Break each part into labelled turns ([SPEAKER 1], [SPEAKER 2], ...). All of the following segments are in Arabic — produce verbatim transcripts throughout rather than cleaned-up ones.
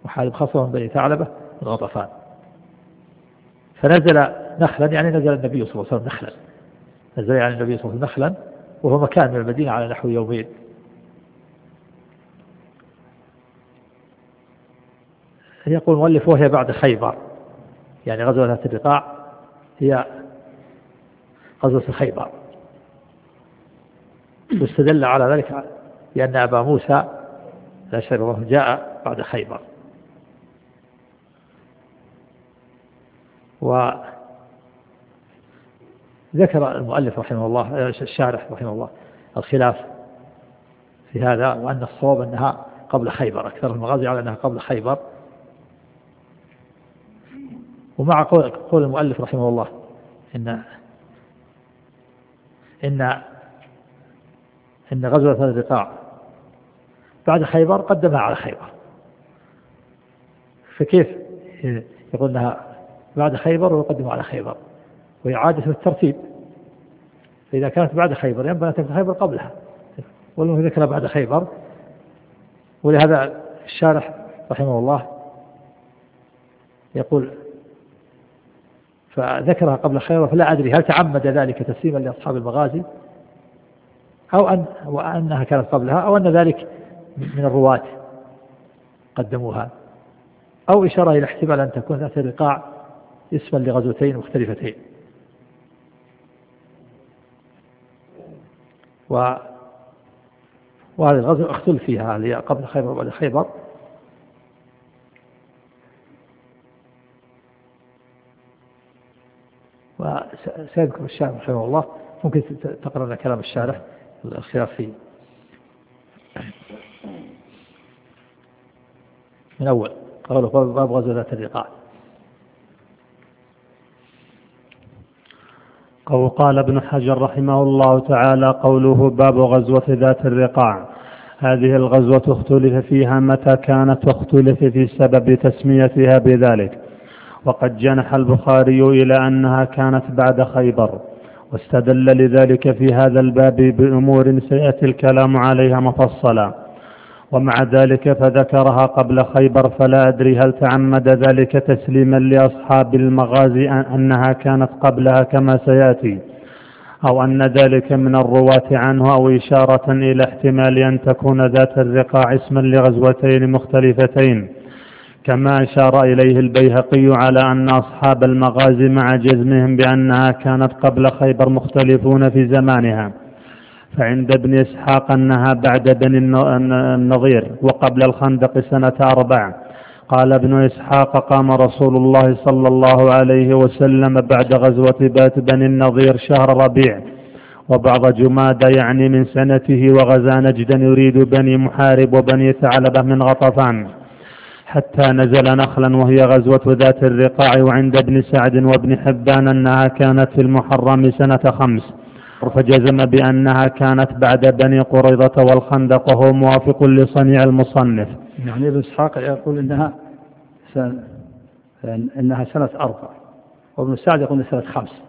[SPEAKER 1] وحالب خصوة من بني ثعلبة من غطفان. فنزل نخلا يعني نزل النبي صلى الله عليه وسلم نخلا، نزل يعني النبي صلى الله عليه وسلم نخلا، وهو مكان من المدينة على نحو يومين. يقول المؤلف وهي بعد خيبر، يعني غزوة ذات الرقاع هي غزوة خيبر. واستدل على ذلك لأن أبا موسى الأشعري الله جاء بعد خيبر. وذكر المؤلف رحمه الله الشارح رحمه الله الخلاف في هذا، وأن الصواب أنها قبل خيبر، أكثر المغازي على أنها قبل خيبر. ومع قول المؤلف رحمه الله إن إن إن غزوة الرقاع بعد خيبر قدمها على خيبر، فكيف يقول أنها بعد خيبر ويقدمها على خيبر؟ وإعادة الترتيب، فإذا كانت بعد خيبر ينبغي أن تكون خيبر قبلها، ولم ذكر بعد خيبر. ولهذا الشارح رحمه الله يقول فذكرها قبل خيبر، فلا أدري هل تعمد ذلك تسليما لأصحاب المغازي أو أن وأنها كانت قبلها، أو أن ذلك من الرواة قدموها، أو إشارة إلى احتمال أن تكون ذات الرقاع اسما لغزوتين مختلفتين. و وهذه الغزوة اختلف فيها هل هي قبل خيبر وبعد خيبر. وسيذكر الشارح رحمه الله، ممكن تقرأ لنا كلام الشارح الخلاف فيه من أول قالوا باب غزوة ذات الرقاع.
[SPEAKER 2] قال ابن حجر رحمه الله تعالى قوله باب غزوة ذات الرقاع. هذه الغزوة اختلف فيها متى كانت، واختلف في سبب تسميتها بذلك، وقد جنح البخاري إلى أنها كانت بعد خيبر، واستدل لذلك في هذا الباب بأمور سيأتي الكلام عليها مفصلا، ومع ذلك فذكرها قبل خيبر، فلا أدري هل تعمد ذلك تسليما لأصحاب المغازي أنها كانت قبلها كما سيأتي، أو أن ذلك من الرواة عنه، أو إشارة إلى احتمال أن تكون ذات الرقاع اسما لغزوتين مختلفتين، كما أشار إليه البيهقي على أن أصحاب المغازي مع جزمهم بأنها كانت قبل خيبر مختلفون في زمانها. فعند ابن إسحاق أنها بعد بني النضير وقبل الخندق سنة أربع. قال ابن إسحاق قام رسول الله صلى الله عليه وسلم بعد غزوة بات بني النضير شهر ربيع وبعض جمادى يعني من سنته، وغزا نجدا يريد بني محارب وبني ثعلبة من غطفان، حتى نزل نخلا وهي غزوة ذات الرقاع. وعند ابن سعد وابن حبان أنها كانت في المحرم سنة خمس، فجزم بأنها كانت بعد بني قريظة والخندق، وهو موافق لصنيع المصنف.
[SPEAKER 1] يعني ابن إسحاق يقول إنها سنة إنها سنة أربع، وابن سعد يقول سنة خمس،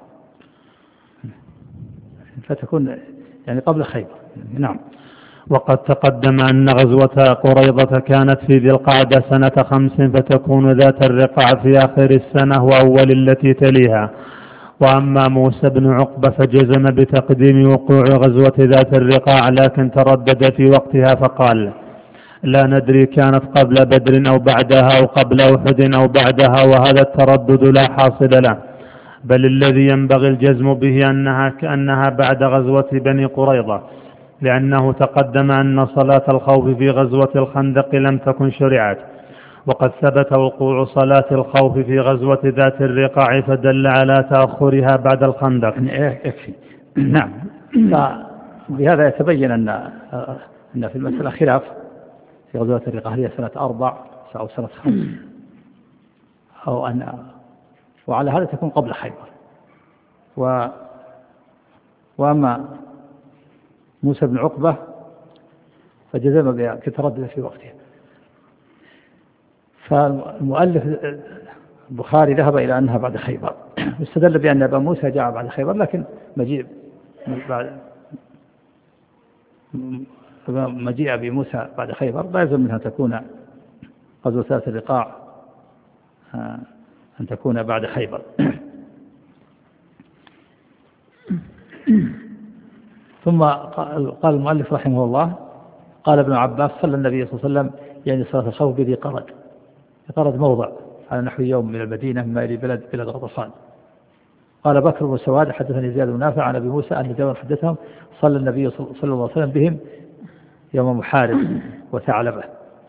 [SPEAKER 1] فتكون يعني قبل خيبر. نعم.
[SPEAKER 2] وقد تقدم أن غزوة قريظة كانت في ذي القعدة سنة خمس، فتكون ذات الرقاع في آخر السنة وأول التي تليها. وأما موسى بن عقبة فجزم بتقديم وقوع غزوة ذات الرقاع، لكن تردد في وقتها فقال لا ندري كانت قبل بدر أو بعدها، أو قبل أحد أو بعدها، وهذا التردد لا حاصل له، بل الذي ينبغي الجزم به أنها كأنها بعد غزوة بني قريظة، لأنه تقدم أن صلاة الخوف في غزوة الخندق لم تكن شرعت، وقد ثبت وقوع صلاة الخوف في غزوة ذات الرقاع، فدل على تأخرها بعد الخندق.
[SPEAKER 1] يكفي. نعم. فبهذا يتبين أن أن في المسألة خلاف في غزوة الرقاع، هي سنة أربع أو سنة خمس، أو أن وعلى هذا تكون قبل خيبر. و وأما موسى بن عقبة فجزم بها كتردد في وقتها. فالمؤلف البخاري ذهب إلى أنها بعد خيبر، واستدل بأن أبا موسى جاء بعد خيبر، لكن مجيء بعد مجيء أبي موسى بعد خيبر لا يلزم منها تكون غزوة ذات الرقاع أن تكون بعد خيبر. ثم قال المؤلف رحمه الله قال ابن عباس صلى النبي صلى الله عليه وسلم يعني صلاة الخوف بذي قرد. قرد موضع على نحو يوم من المدينة مما يلي بلد بلد غطفان. قال بكر بن سواد حدثني زياد بن نافع عن أبي موسى أن جابر حدثهم صلى النبي صلى الله عليه وسلم بهم يوم محارب وثعلبة.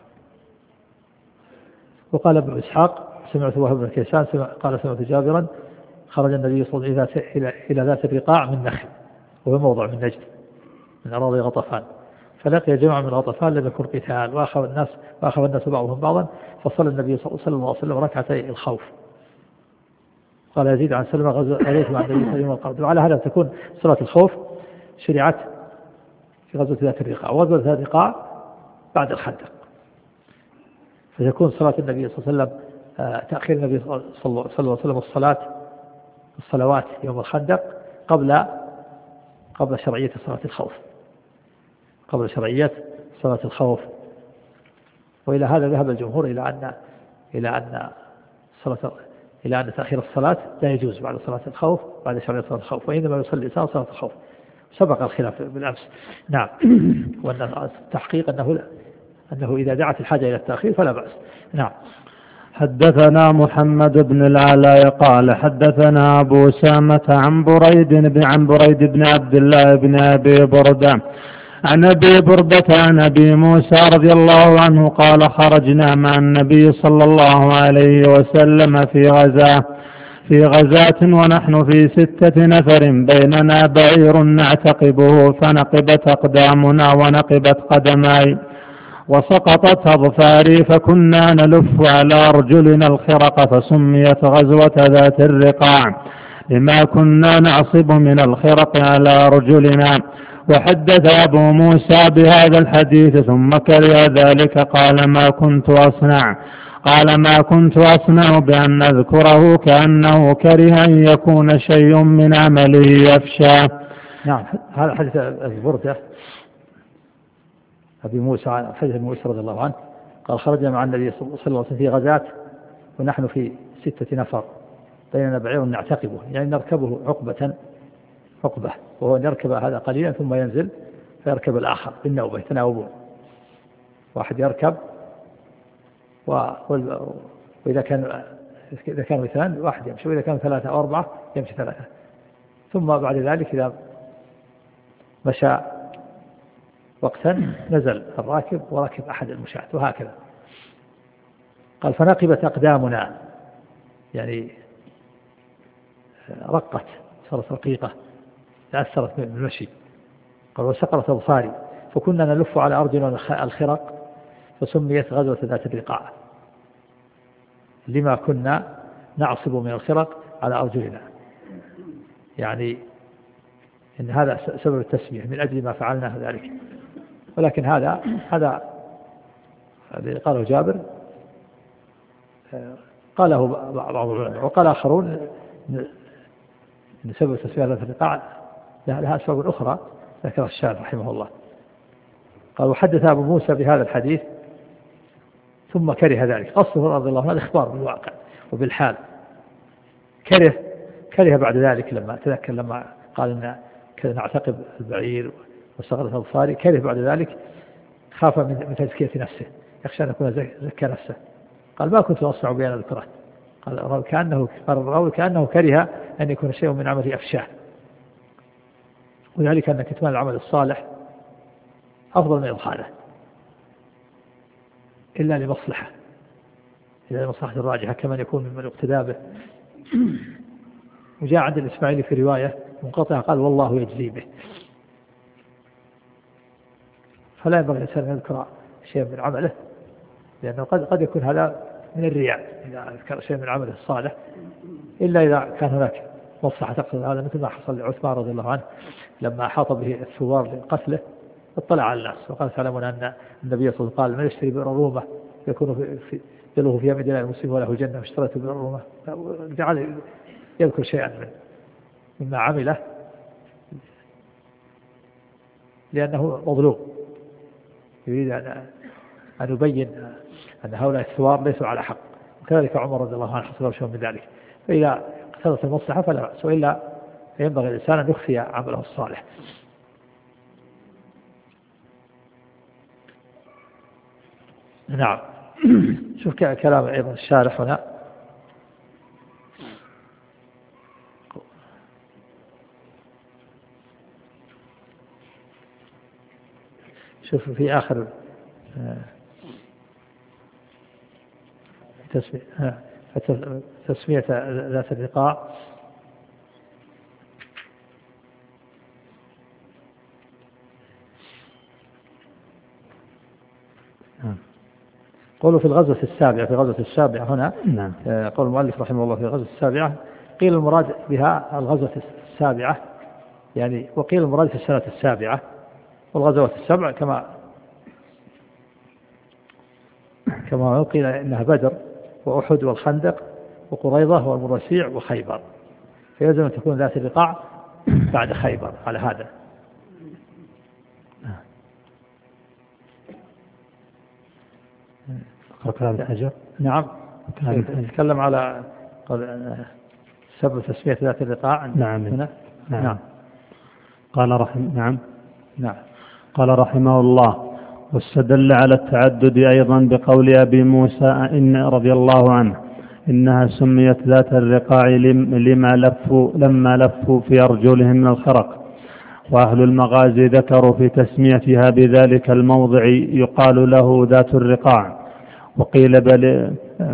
[SPEAKER 1] وقال ابن إسحاق سمعت وهب بن كيسان قال سمعت جابرا خرج النبي صلى الله عليه وسلم إلى ذات الرقاع من نخل وهو موضع من نجد من أراضي غطفان، فلقي جمع من غطفان لم يكن قتال وأخذ الناس وأخذ الناس بعضهم بعضا، فصلى النبي صلى الله عليه وسلم ركعتي الخوف. قال يزيد عن سلمة غزوت مع النبي صلى الله عليه وسلم. وعلى هذا تكون صلاة الخوف شرعت في غزوة ذات الرقاع، وغزوة ذات الرقاع بعد الخندق، فتكون صلاة النبي صلى الله عليه وسلم تأخير النبي صلى الله عليه وسلم الصلاة الصلوات يوم الخندق قبل قبل شرعية صلاة الخوف قبل شرعية صلاة الخوف. وإلى هذا ذهب الجمهور إلى أن إلى أن صلاة إلى أن تأخير الصلاة لا يجوز بعد صلاة الخوف بعد شرعية صلاة الخوف، وإنما يصلي الإنسان صلاة الخوف. سبق الخلاف بالأمس. نعم. وأن التحقيق أنه أنه إذا دعت الحاجة إلى التأخير فلا بأس. نعم.
[SPEAKER 2] حدثنا محمد بن العلاء قال حدثنا أبو سامة عن بريد بن عن بريد بن عبد الله بن أبي بردة عن أبي بردة عن أبي موسى رضي الله عنه قال خرجنا مع النبي صلى الله عليه وسلم في غزاة في غزاة ونحن في ستة نفر بيننا بعير نعتقبه فنقبت أقدامنا ونقبت قدماي وسقطت أظفاري فكنا نلف على أرجلنا الخرق فسميت غزوة ذات الرقاع لما كنا نعصب من الخرق على أرجلنا. وحدث أبو موسى بهذا الحديث ثم كره ذلك قال ما كنت أصنع قال ما كنت أصنع بأن أذكره كأنه كره أن يكون شيء من عمله يفشى.
[SPEAKER 1] نعم. هذا حديث البردة أبي موسى حديث موسى رضي الله عنه قال خرجنا مع النبي صلى الله عليه وسلم في غزاة ونحن في ستة نفر بيننا بعير نعتقبه يعني نركبه عقبة عقبة وهو يركب هذا قليلا ثم ينزل فيركب الآخر بالنوبة يتناوبون، واحد يركب و... وإذا كان إذا كانوا اثنان واحد يمشي، وإذا كانوا ثلاثة أو أربعة يمشي ثلاثة، ثم بعد ذلك إذا مشى وقتا نزل الراكب وركب أحد المشاة وهكذا. قال فنقبت أقدامنا يعني رقت صارت رقيقة تأثرت من المشي. قال وسقطت أبصاري فكنا نلف على أرجلنا الخرق فسميت غزوة ذات الرقاع لما كنا نعصب من الخرق على أرجلنا، يعني إن هذا سبب التسمية من أجل ما فعلنا ذلك. ولكن هذا هذا الذي قاله جابر قاله بعض العلماء، وقال آخرون إن سبب تسمية ذات الرقاع لها أسباب أخرى ذكر الشارح رحمه الله. قال وحدث أبو موسى بهذا الحديث ثم كره ذلك. أصله رضي الله عنه الإخبار بالواقع وبالحال، كره كره بعد ذلك لما تذكر لما قال إن كذا نعتقب البعير وسقطت أبصاري، كره بعد ذلك خاف من تزكية نفسه، يخشى أن يكون زكى نفسه. قال ما كنت أصنع بأن أذكره. قال كأنه قال الراوي كأنه كره أن يكون شيء من عمله أفشاه، وذلك أن كتمان العمل الصالح أفضل من إظهاره إلا لمصلحة إلا لمصلحة الراجحة كمن يكون ممن اقتدى به. وجاء عند الإسماعيلي في رواية منقطعة قال والله يجزي به. فلا ينبغي الإنسان أن يذكر شيء من عمله، لأنه قد قد يكون هذا من الرياء إذا ذكر شيء من عمله الصالح، إلا إذا كان هناك مصلحة تقصد هذا، مثل ما حصل لعثمان رضي الله عنه لما أحاط به الثوار لقتله اطلع على الناس وقال تعلمون أن النبي صلى الله عليه وسلم قال من يشتري بئر رومة يكون في يله في يم الله المسلم وله الجنة واشتريت بئر رومة، جعل يذكر شيئا من مما عمله لأنه مظلوم، يريد أن أن يبين أن هؤلاء الثوار ليسوا على حق، وكذلك عمر رضي الله عنه حصل شيء من ذلك. فإذا اقتضت المصلحة فلا بأس، وإلا فينبغي الإنسان أن يخفي عمله الصالح. نعم. شوف كلام أيضا الشارح هنا، شوف في آخر تسمية ذات الرقاع، قولوا في الغزوة السابعة، في غزوة السابعة هنا
[SPEAKER 2] نعم.
[SPEAKER 1] قول المؤلف رحمه الله في الغزوة السابعة، قيل المراد بها الغزوة السابعة يعني، وقيل المراد في السنة السابعة، والغزوات السبع كما كما قيل إنها بدر وأحد والخندق وقريضة والمرسيع وخيبر، فيلزم أن تكون ذات الرقاع بعد خيبر على هذا.
[SPEAKER 2] كلام الحجر.
[SPEAKER 1] نعم. نتكلم على سبب تسمية ذات الرقاع.
[SPEAKER 2] نعم.
[SPEAKER 1] هنا.
[SPEAKER 2] نعم.
[SPEAKER 1] نعم.
[SPEAKER 2] قال رحمه نعم.
[SPEAKER 1] نعم.
[SPEAKER 2] قال رحمه الله: واستدل على التعدد أيضا بقول أبي موسى إن رضي الله عنه إنها سميت ذات الرقاع لما لفوا لما لفوا في أرجلهم من الخرق. وأهل المغازي ذكروا في تسميتها بذلك الموضع يقال له ذات الرقاع، وقيل بل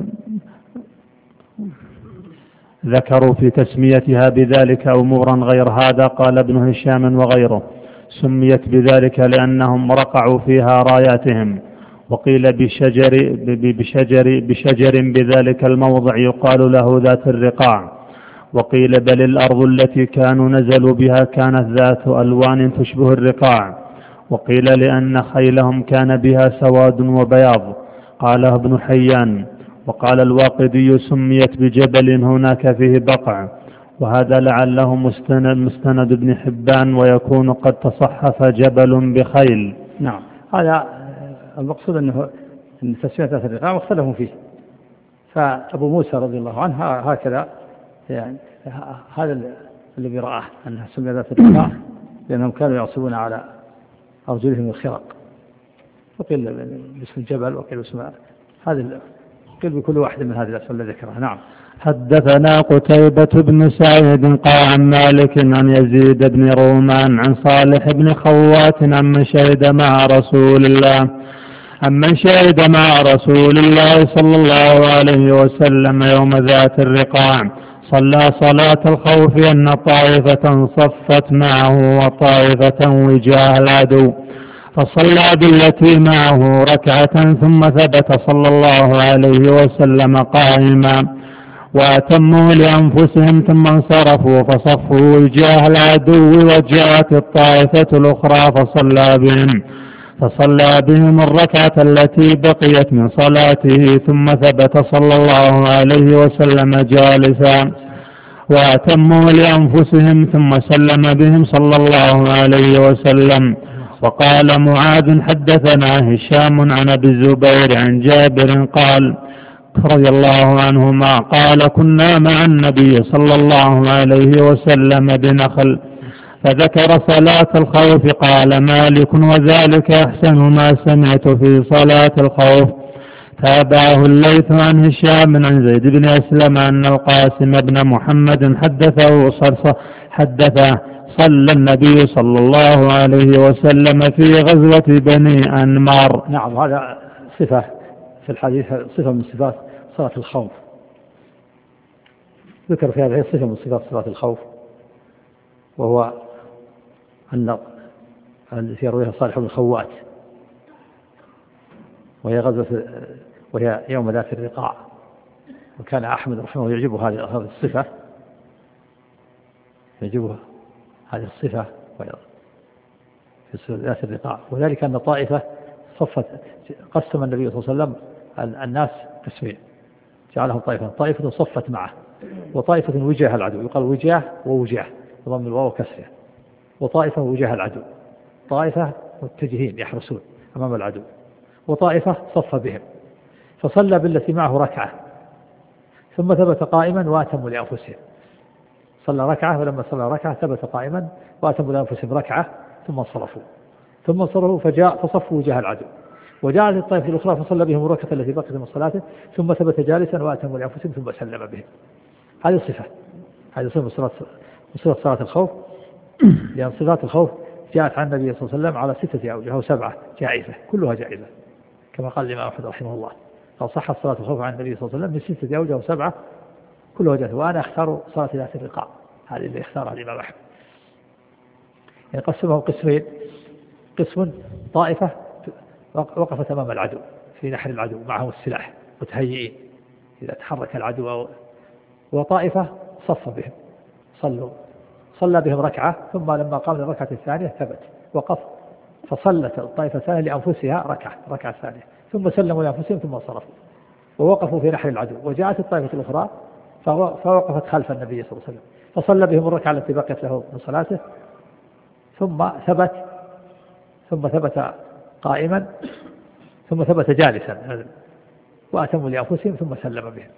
[SPEAKER 2] ذكروا في تسميتها بذلك أمورا غير هذا. قال ابن هشام وغيره: سميت بذلك لأنهم رقعوا فيها راياتهم. وقيل بشجر بشجر بشجر بذلك الموضع يقال له ذات الرقاع. وقيل بل الأرض التي كانوا نزلوا بها كانت ذات ألوان تشبه الرقاع. وقيل لأن خيلهم كان بها سواد وبياض، قاله ابن حيان. وقال الواقدي: سميت بجبل هناك فيه بقع. وهذا لعله مستند, مستند ابن حبان، ويكون قد تصحف جبل بخيل.
[SPEAKER 1] نعم. هذا المقصود أنه أن تسمية ذات الرقاع واختلفوا فيه، فأبو موسى رضي الله عنه هكذا يعني، هذا الذي رآه أنها سميت ذات الرقاع لأنهم كانوا يعصبون على أرجلهم الخرق، وقيل باسم الجبل وقيل باسم هذا، قيل بكل واحد من هذه الأسماء التي ذكرها. نعم.
[SPEAKER 2] حدثنا قتيبة بن سعيد قال عن مالك عن يزيد بن رومان عن صالح بن خوات عمن شهد مع رسول الله عمن شهد مع رسول الله صلى الله عليه وسلم يوم ذات الرقاع، صلى صلاة الخوف أن طائفة صفت معه وطائفة وجاه العدو، فصلى بالتي معه ركعة ثم ثبت صلى الله عليه وسلم قائما، وأتموا لأنفسهم ثم انصرفوا فصفوا وجاه العدو، وجاءت الطائفة الأخرى فصلى بهم فصلى بهم الركعة التي بقيت من صلاته، ثم ثبت صلى الله عليه وسلم جالسا، وأتموا لأنفسهم ثم سلم بهم صلى الله عليه وسلم. وقال معاذ: حدثنا هشام عن أبي الزبير عن جابر قال رضي الله عنهما قال: كنا مع النبي صلى الله عليه وسلم بنخل، فذكر صلاة الخوف، قال مالك: وذلك أحسن ما سمعت في صلاة الخوف. تابعه الليث عن هشام عن زيد بن أسلم أن القاسم بن محمد حدثه حدثه صلى النبي صلى الله عليه وسلم في غزوة بني أنمار.
[SPEAKER 1] نعم. هذا صفة في الحديث، صفة من صفات صلاة الخوف، ذكر في هذه الصفة من صفات صلاة الخوف، وهو أن التي يرويها صالح بن خوات، وهي غزوة وهي يوم ذات الرقاع. وكان أحمد رحمه الله يعجبه هذه الصفة، يعجبه هذه الصفة في ذات الرقاع، وذلك أن طائفة صفت، قسم النبي صلى الله عليه وسلم الناس قسمين، جعلهم طائفة طائفة صفت معه، وطائفة وجاه العدو، يقال وجاه ووجاه بضم الواو وكسرها، وطائفة وجاه العدو، طائفة متجهين يحرسون أمام العدو، وطائفة صف بهم. فصلى بالتي معه ركعة ثم ثبت قائما وأتموا لأنفسهم. صلى ركعة، ولما صلى ركعة ثبت قائما وأتموا لأنفسهم ركعة ثم انصرفوا ثم انصرفوا فجاء فصفوا وجاه العدو، وجاءت الطائفة الأخرى فصلى بهم الركعة التي بقيت من صلاته ثم ثبت جالسا وأتموا لأنفسهم ثم سلم بهم. هذه صفة، هذه صفة صلاة صفة صلاة الخوف، لأن صفات الخوف جاءت عن النبي صلى الله عليه وسلم على ستة أوجه أو سبعة جائزة كلها جائزة، كما قال الإمام أحمد رحمه الله، فصحت صلاة الخوف عن النبي صلى الله عليه وسلم من ستة أوجه أو سبعة كلها جائزة. وأنا أختار صلاة ذات الرقاع، هذه اللي اختارها الإمام أحمد. يعني قسمه قسمين: قسم طائفة وقفت أمام العدو في نحر العدو معهم السلاح متهيئين إذا تحرك العدو، وطائفة صف بهم صلوا صلى بهم ركعة، ثم لما قام للركعة الثانية ثبت وقف فصلت الطائفة الثانية لأنفسها ركعة ركعة ثانية ثم سلموا لأنفسهم ثم انصرفوا ووقفوا في نحر العدو. وجاءت الطائفة الأخرى فوقفت خلف النبي صلى الله عليه وسلم فصلى بهم الركعة التي بقيت له من صلاته ثم ثبت ثم ثبت قائما ثم ثبت جالسا وأتموا لأنفسهم ثم سلم بهم.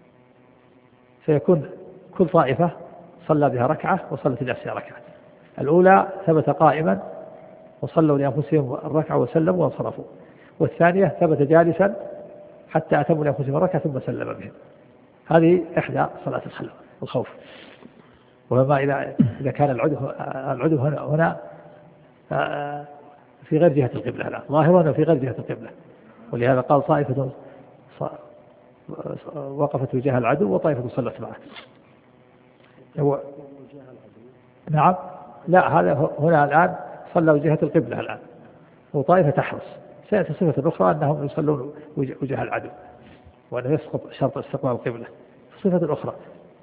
[SPEAKER 1] فيكون كل طائفة صلى بها ركعة وصلت لنفسها ركعة. الأولى ثبت قائما وصلوا لأنفسهم الركعة وسلموا وانصرفوا، والثانية ثبت جالسا حتى أتموا لأنفسهم الركعة ثم سلم بهم. هذه إحدى صلاة الخوف. وما إذا إذا كان العدو العدو هنا, هنا في غير جهة القبلة، لا ظاهرا في غير جهة القبلة، ولهذا قال طائفة وقفت وجاه العدو وطائفة صلت معه. هو نعم لا هذا هنا الآن صلى وجهة القبلة الآن، وطائفة تحرص. سيأتي صفة أخرى أنهم يصلون وجه العدو وأنه يسقط شرط استقبال القبلة، صفة أخرى.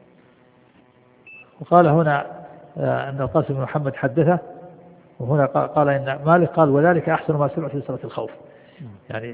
[SPEAKER 1] وقال هنا أن القاسم بن محمد حدثه، وهنا قال إن مالك قال وذلك أحسن ما سمع في صلاة الخوف. يعني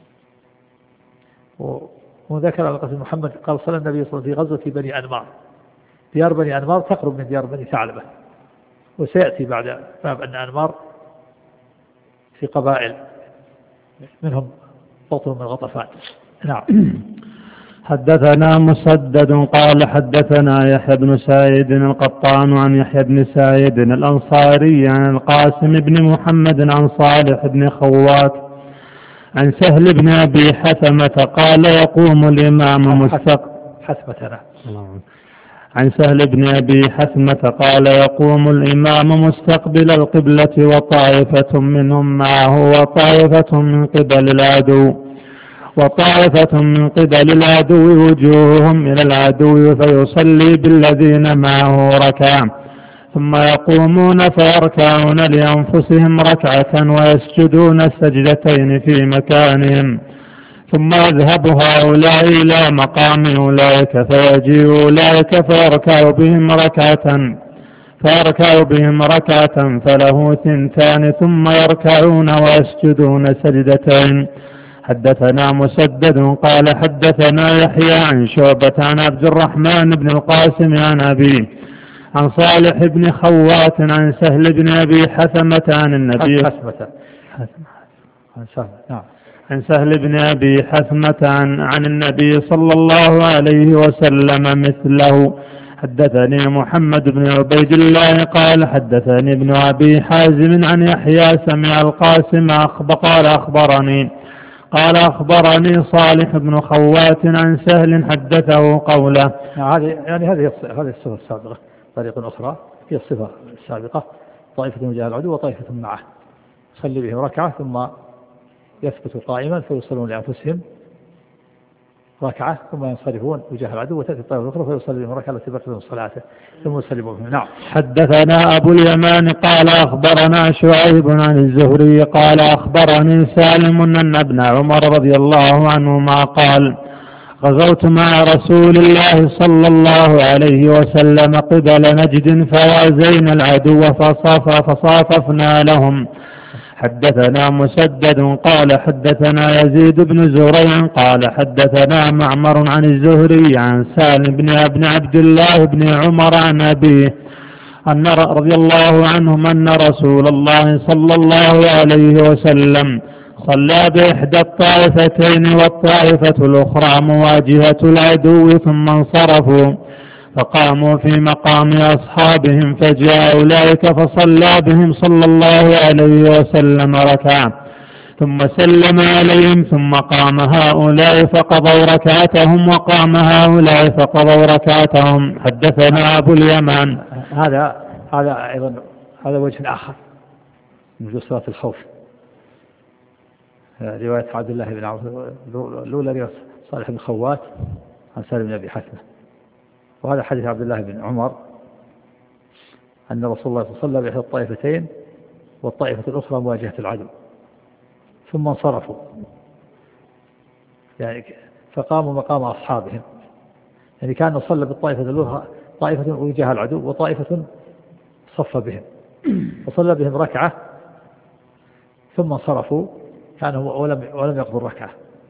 [SPEAKER 1] وذكر القاسم بن محمد قال صلى النبي صلى الله عليه وسلم في غزوة بني أنمار. ديار بني أنمار تقرب من ديار بني ثعلبة، وسيأتي بعد باب أن أنمار في قبائل منهم بطن من غطفان. نعم.
[SPEAKER 2] حدثنا مسدد قال حدثنا يحيى بن سعيد القطان عن يحيى بن سعيد الأنصاري عن القاسم بن محمد عن صالح بن خوات عن سهل بن أبي حثمة قال يقوم الإمام مستقبل
[SPEAKER 1] حثمتنا
[SPEAKER 2] عن سهل بن أبي حثمة قال يقوم الإمام مستقبل القبلة وطائفة منهم معه وطائفة من قبل العدو وطائفة من قبل العدو وجوههم إلى العدو فيصلي بالذين معه ركعة ثم يقومون فيركعون لأنفسهم ركعة ويسجدون السجدتين في مكانهم ثم يذهب هؤلاء إلى مقام أولئك فيجيء أولئك فيركع بهم ركعة فيركع بهم ركعة فله ثنتان ثم يركعون ويسجدون سجدتين. حدثنا مسدد قال حدثنا يحيى عن شعبة عن عبد الرحمن بن القاسم عن أبيه عن صالح بن خوات عن سهل بن أبي حثمة عن النبي عن سهل بن أبي حثمة عن, عن النبي صلى الله عليه وسلم مثله. حدثني محمد بن عبيد الله قال حدثني ابن أبي حازم عن يحيى سمع القاسم قال أخبرني قال أخبرني صالح بن خوات عن سهل حدثه قوله.
[SPEAKER 1] يعني هذه هذه الصفة السابقة طريقة أخرى هي الصفة السابقة، طائفة من وجاه العدو وطائفة معه، صلي بهم ركعة ثم يثبت قائما فيصلون لأنفسهم ركعة ثم ينصرفون وجاه العدو وتأتي الطائفة الأخرى فيصلي بهم ركعة التي بقيت من صلاته ثم يسلموا بهم. نعم.
[SPEAKER 2] حدثنا أبو اليمان قال أخبرنا شعيب عن الزهري قال أخبرني سالم أن ابن عمر رضي الله عنهما قال غزوت مع رسول الله صلى الله عليه وسلم قبل نجد فوازينا العدو فصاف فصاففنا لهم. حدثنا مسدد قال حدثنا يزيد بن زريع قال حدثنا معمر عن الزهري عن سالم بن ابن عبد الله بن عمر عن أبيه أن رضي الله عنهم أن رسول الله صلى الله عليه وسلم فصلى بإحدى الطائفتين والطائفة الأخرى مواجهة العدو ثم انصرفوا، فقاموا في مقام أصحابهم، فجاء أولئك فصلى بهم صلى الله عليه وسلم ركعة ثم سلم عليهم، ثم قام هؤلاء فقضوا ركعتهم وقام هؤلاء فقضوا ركعتهم. حدثنا أبو اليمان.
[SPEAKER 1] هذا هذا أيضا هذا وجه آخر من وجوه صلاة الخوف، رواية عبد الله بن عمرو الأولى رواية صالح بن خوات عن سالم بن أبي حثمة، وهذا حديث عبد الله بن عمر أن رسول الله صلى الله عليه وسلم بإحدى الطائفتين والطائفة الأخرى مواجهة العدو ثم انصرفوا، يعني فقاموا مقام أصحابهم، يعني كان صلى بالطائفة الأخرى طائفة وجه العدو وطائفة صف بهم وصلى بهم ركعة ثم انصرفوا كانوا ولم, ولم يقضوا الركعة،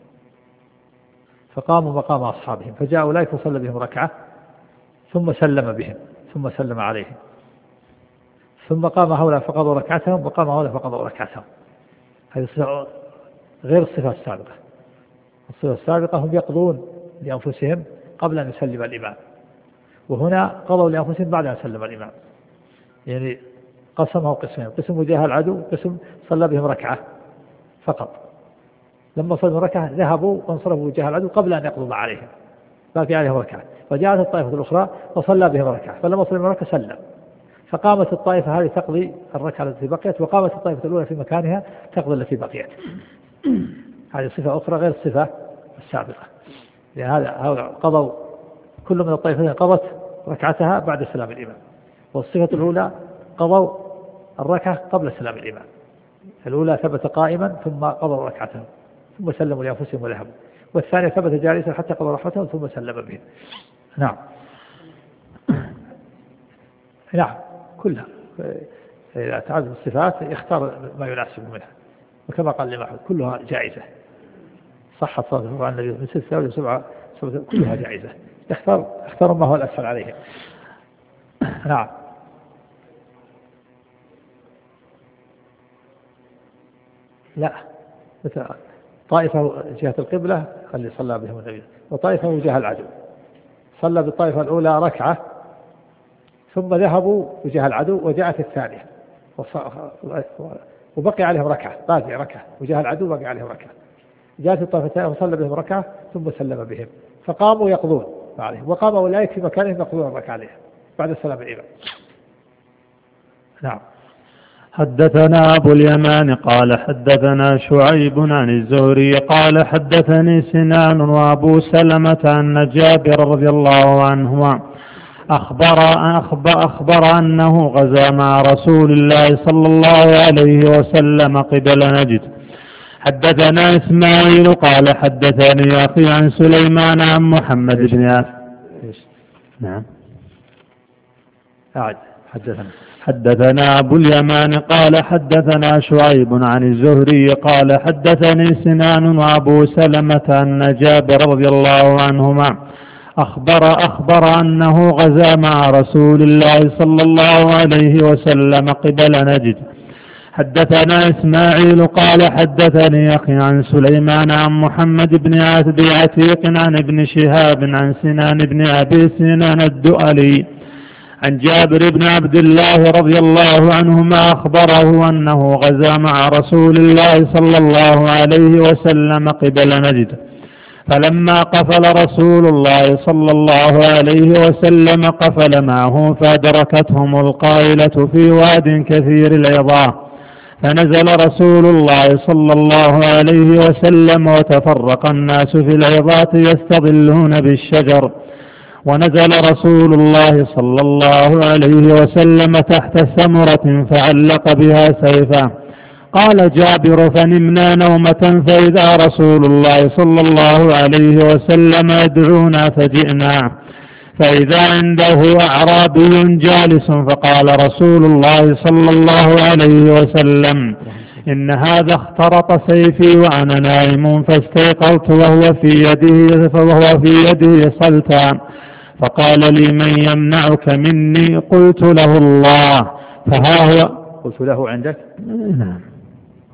[SPEAKER 1] فقاموا مقام أصحابهم، فجاء أولئك وصلى بهم ركعة ثم سلم بهم ثم سلم عليهم، ثم قام هؤلاء فقضوا ركعتهم وقام هؤلاء فقضوا ركعتهم. هذه غير الصفة السابقة. الصفة السابقة هم يقضون لأنفسهم قبل أن يسلم الإمام، وهنا قضوا لأنفسهم بعد أن سلم الإمام، يعني قسمه قسمين، قسم وجاه العدو قسم صلى بهم ركعة فقط، لما صلوا ركعة ذهبوا وانصرفوا وجاه العدو قبل أن يقضوا ما عليهم، باقي عليهم ركعة، فجاءت الطائفة الأخرى وصلى بهم ركعة، فلما صلى بهم ركعة سلم، فقامت الطائفة هذه تقضي الركعة التي بقيت، وقامت الطائفة الأولى في مكانها تقضي التي بقيت. هذه صفة أخرى غير الصفة السابقة، لأن هذا قضوا كل من الطائفتين قضت ركعتها بعد سلام الإمام، والصفة الأولى قضوا الركعة قبل سلام الإمام، الأولى ثبت قائما ثم قضوا ركعتهم ثم سلموا لأنفسهم وذهبوا، والثانية ثبت جالسا حتى قضوا ركعتهم ثم سلم بهم. نعم نعم كلها إذا تعدد الصفات يختار ما يناسب منها، وكما قال الإمام أحمد كلها جائزة، صحت صلاة عن النبي من ستة أو سبعة كلها جائزة، يختار اختار ما هو الأسهل عليهم. نعم لا طائفة جهة القبلة اللي صلى بهم النبي، وطائفة وجه العدو، صلى بالطائفة الأولى ركعة ثم ذهبوا وجه العدو وجاءت الثانية وبقي عليهم ركعة، باقي ركعة وجه العدو باقي عليهم ركعة، جاءت الطائفتين وصلى بهم ركعة ثم سلم بهم، فقاموا يقضون عليهم، وقام أولئك في مكانهم يقضون الركعة عليهم بعد سلام الإمام. نعم.
[SPEAKER 2] حدثنا أبو اليمان قال حدثنا شعيب عن الزهري قال حدثني سنان وأبو سلمة أن جابر رضي الله عنهما أخبر, أخبر, أخبر أنه غزا مع رسول الله صلى الله عليه وسلم قبل نجد. حدثنا إسماعيل قال حدثني أخي عن سليمان عن محمد بن عاص. نعم
[SPEAKER 1] أعد حدثنا
[SPEAKER 2] حدثنا أبو اليمان قال حدثنا شعيب عن الزهري قال حدثني سنان وأبو سلمة أن جابر رضي الله عنهما أخبر أخبر أنه غزا مع رسول الله صلى الله عليه وسلم قبل نجد. حدثنا إسماعيل قال حدثني أخي عن سليمان عن محمد بن عتيق عن ابن شهاب عن سنان بن أبي سنان الدؤلي عن جابر بن عبد الله رضي الله عنهما أخبره أنه غزا مع رسول الله صلى الله عليه وسلم قبل نجد، فلما قفل رسول الله صلى الله عليه وسلم قفل معه فأدركتهم القائلة في واد كثير العظام، فنزل رسول الله صلى الله عليه وسلم وتفرق الناس في العظات يستظلون بالشجر، ونزل رسول الله صلى الله عليه وسلم تحت ثمرة فعلق بها سيفا. قال جابر فنمنا نومة فإذا رسول الله صلى الله عليه وسلم يدعونا فجئنا فإذا عنده أعرابي جالس، فقال رسول الله صلى الله عليه وسلم إن هذا اخترط سيفي وأنا نائم، فاستيقظت وهو في يده فهو في يده صلتا، فقال لي من يمنعك مني؟ قلت له الله، فها هو.
[SPEAKER 1] قلت له عندك؟
[SPEAKER 2] نعم.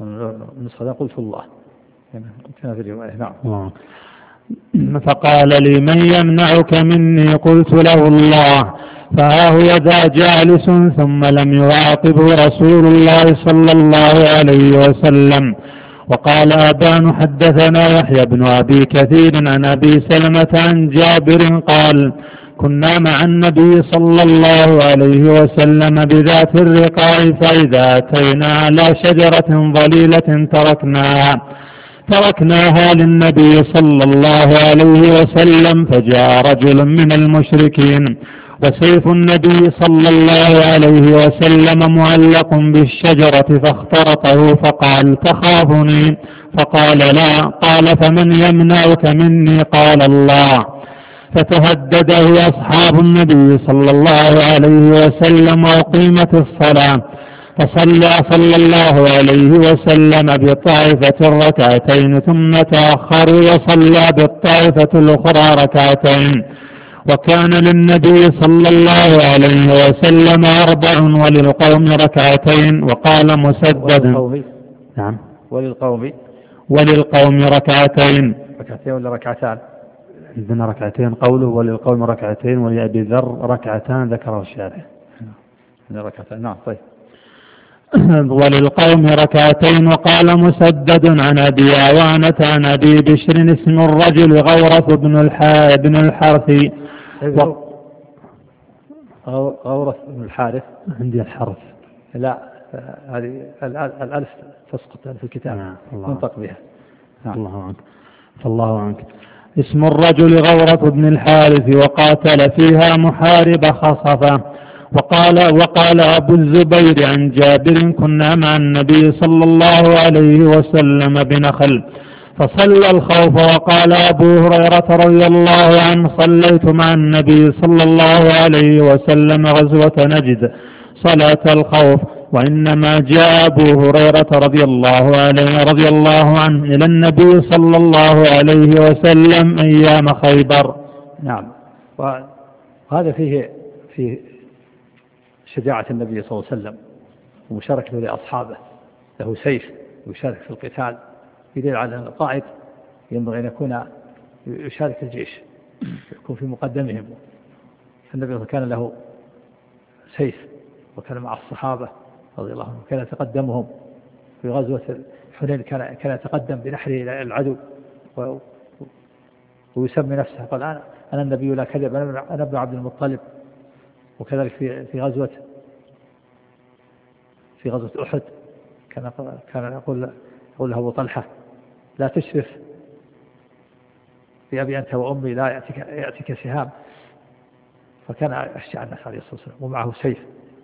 [SPEAKER 1] النسخة قلت الله كما في الرواية. نعم.
[SPEAKER 2] فقال لي من يمنعك مني قلت له الله، فها هو ذا جالس ثم لم يعاقبه رسول الله صلى الله عليه وسلم. وقال أبان حدثنا يحيى بن أبي كثير عن أبي سلمة عن جابر قال كنا مع النبي صلى الله عليه وسلم بذات الرقاع فإذا أتينا على شجرة ظليلة تركناها تركناها للنبي صلى الله عليه وسلم، فجاء رجل من المشركين وسيف النبي صلى الله عليه وسلم معلق بالشجرة فاخترطه فقال تخافني؟ فقال لا. قال فمن يمنعك مني؟ قال الله. فتهدده أصحاب النبي صلى الله عليه وسلم وقيمت الصلاة، فصلى صلى الله عليه وسلم بالطائفة ركعتين ثم تأخر وصلى بالطائفة الأخرى ركعتين. وكان للنبي صلى الله عليه وسلم أربع وللقوم ركعتين. وقال مسدد
[SPEAKER 1] نعم وللقوم
[SPEAKER 2] وللقوم ركعتين
[SPEAKER 1] ركعتين ولا ركعتان؟
[SPEAKER 2] عندنا ركعتين قوله وللقوم ركعتين، ولأبي ذر ركعتان ذكره الشارع
[SPEAKER 1] ركعتين. نعم طيب.
[SPEAKER 2] وللقوم ركعتين. وقال مسدد عن أبي عوانة عن أبي بشر اسم الرجل غورث بن الحارث.
[SPEAKER 1] غورث بن الحارث
[SPEAKER 2] عندي الحرف
[SPEAKER 1] لا هذه الألف تسقط في الكتاب ننطق بها.
[SPEAKER 2] الله عنك فالله عنك. اسم الرجل غورث بن الحارث وقاتل فيها محارب خصفة. وقال وقال أبو الزبير عن جابر كنا مع النبي صلى الله عليه وسلم بنخل فصلى الخوف. وقال أبو هريرة رضي الله عنه صليت مع النبي صلى الله عليه وسلم غزوة نجد صلاة الخوف. وإنما جاء أبو هريرة رضي الله عليه رضي الله عنه إلى النبي صلى الله عليه وسلم أيام خيبر.
[SPEAKER 1] نعم. وهذا فيه فيه شجاعة النبي صلى الله عليه وسلم ومشاركته لأصحابه، له سيف يشارك في القتال، يدل على أن القائد ينبغي أن يكون يشارك الجيش يكون في مقدمهم. النبي كان له سيف وكان مع الصحابة رضي الله عنهم، كان يتقدمهم في غزوة حنين، كان كان يتقدم بنحره إلى العدو ويسمي نفسه قال أنا أنا النبي لا كذب، أنا ابن عبد المطلب. وكذلك في في غزوة في غزوة أحد كان كان يقول يقول له أبو طلحة لا تشرف بأبي أنت وأمي لا يأتيك يأتيك سهام، فكان أشجع الناس عليه الصلاة والسلام ومعه سيف.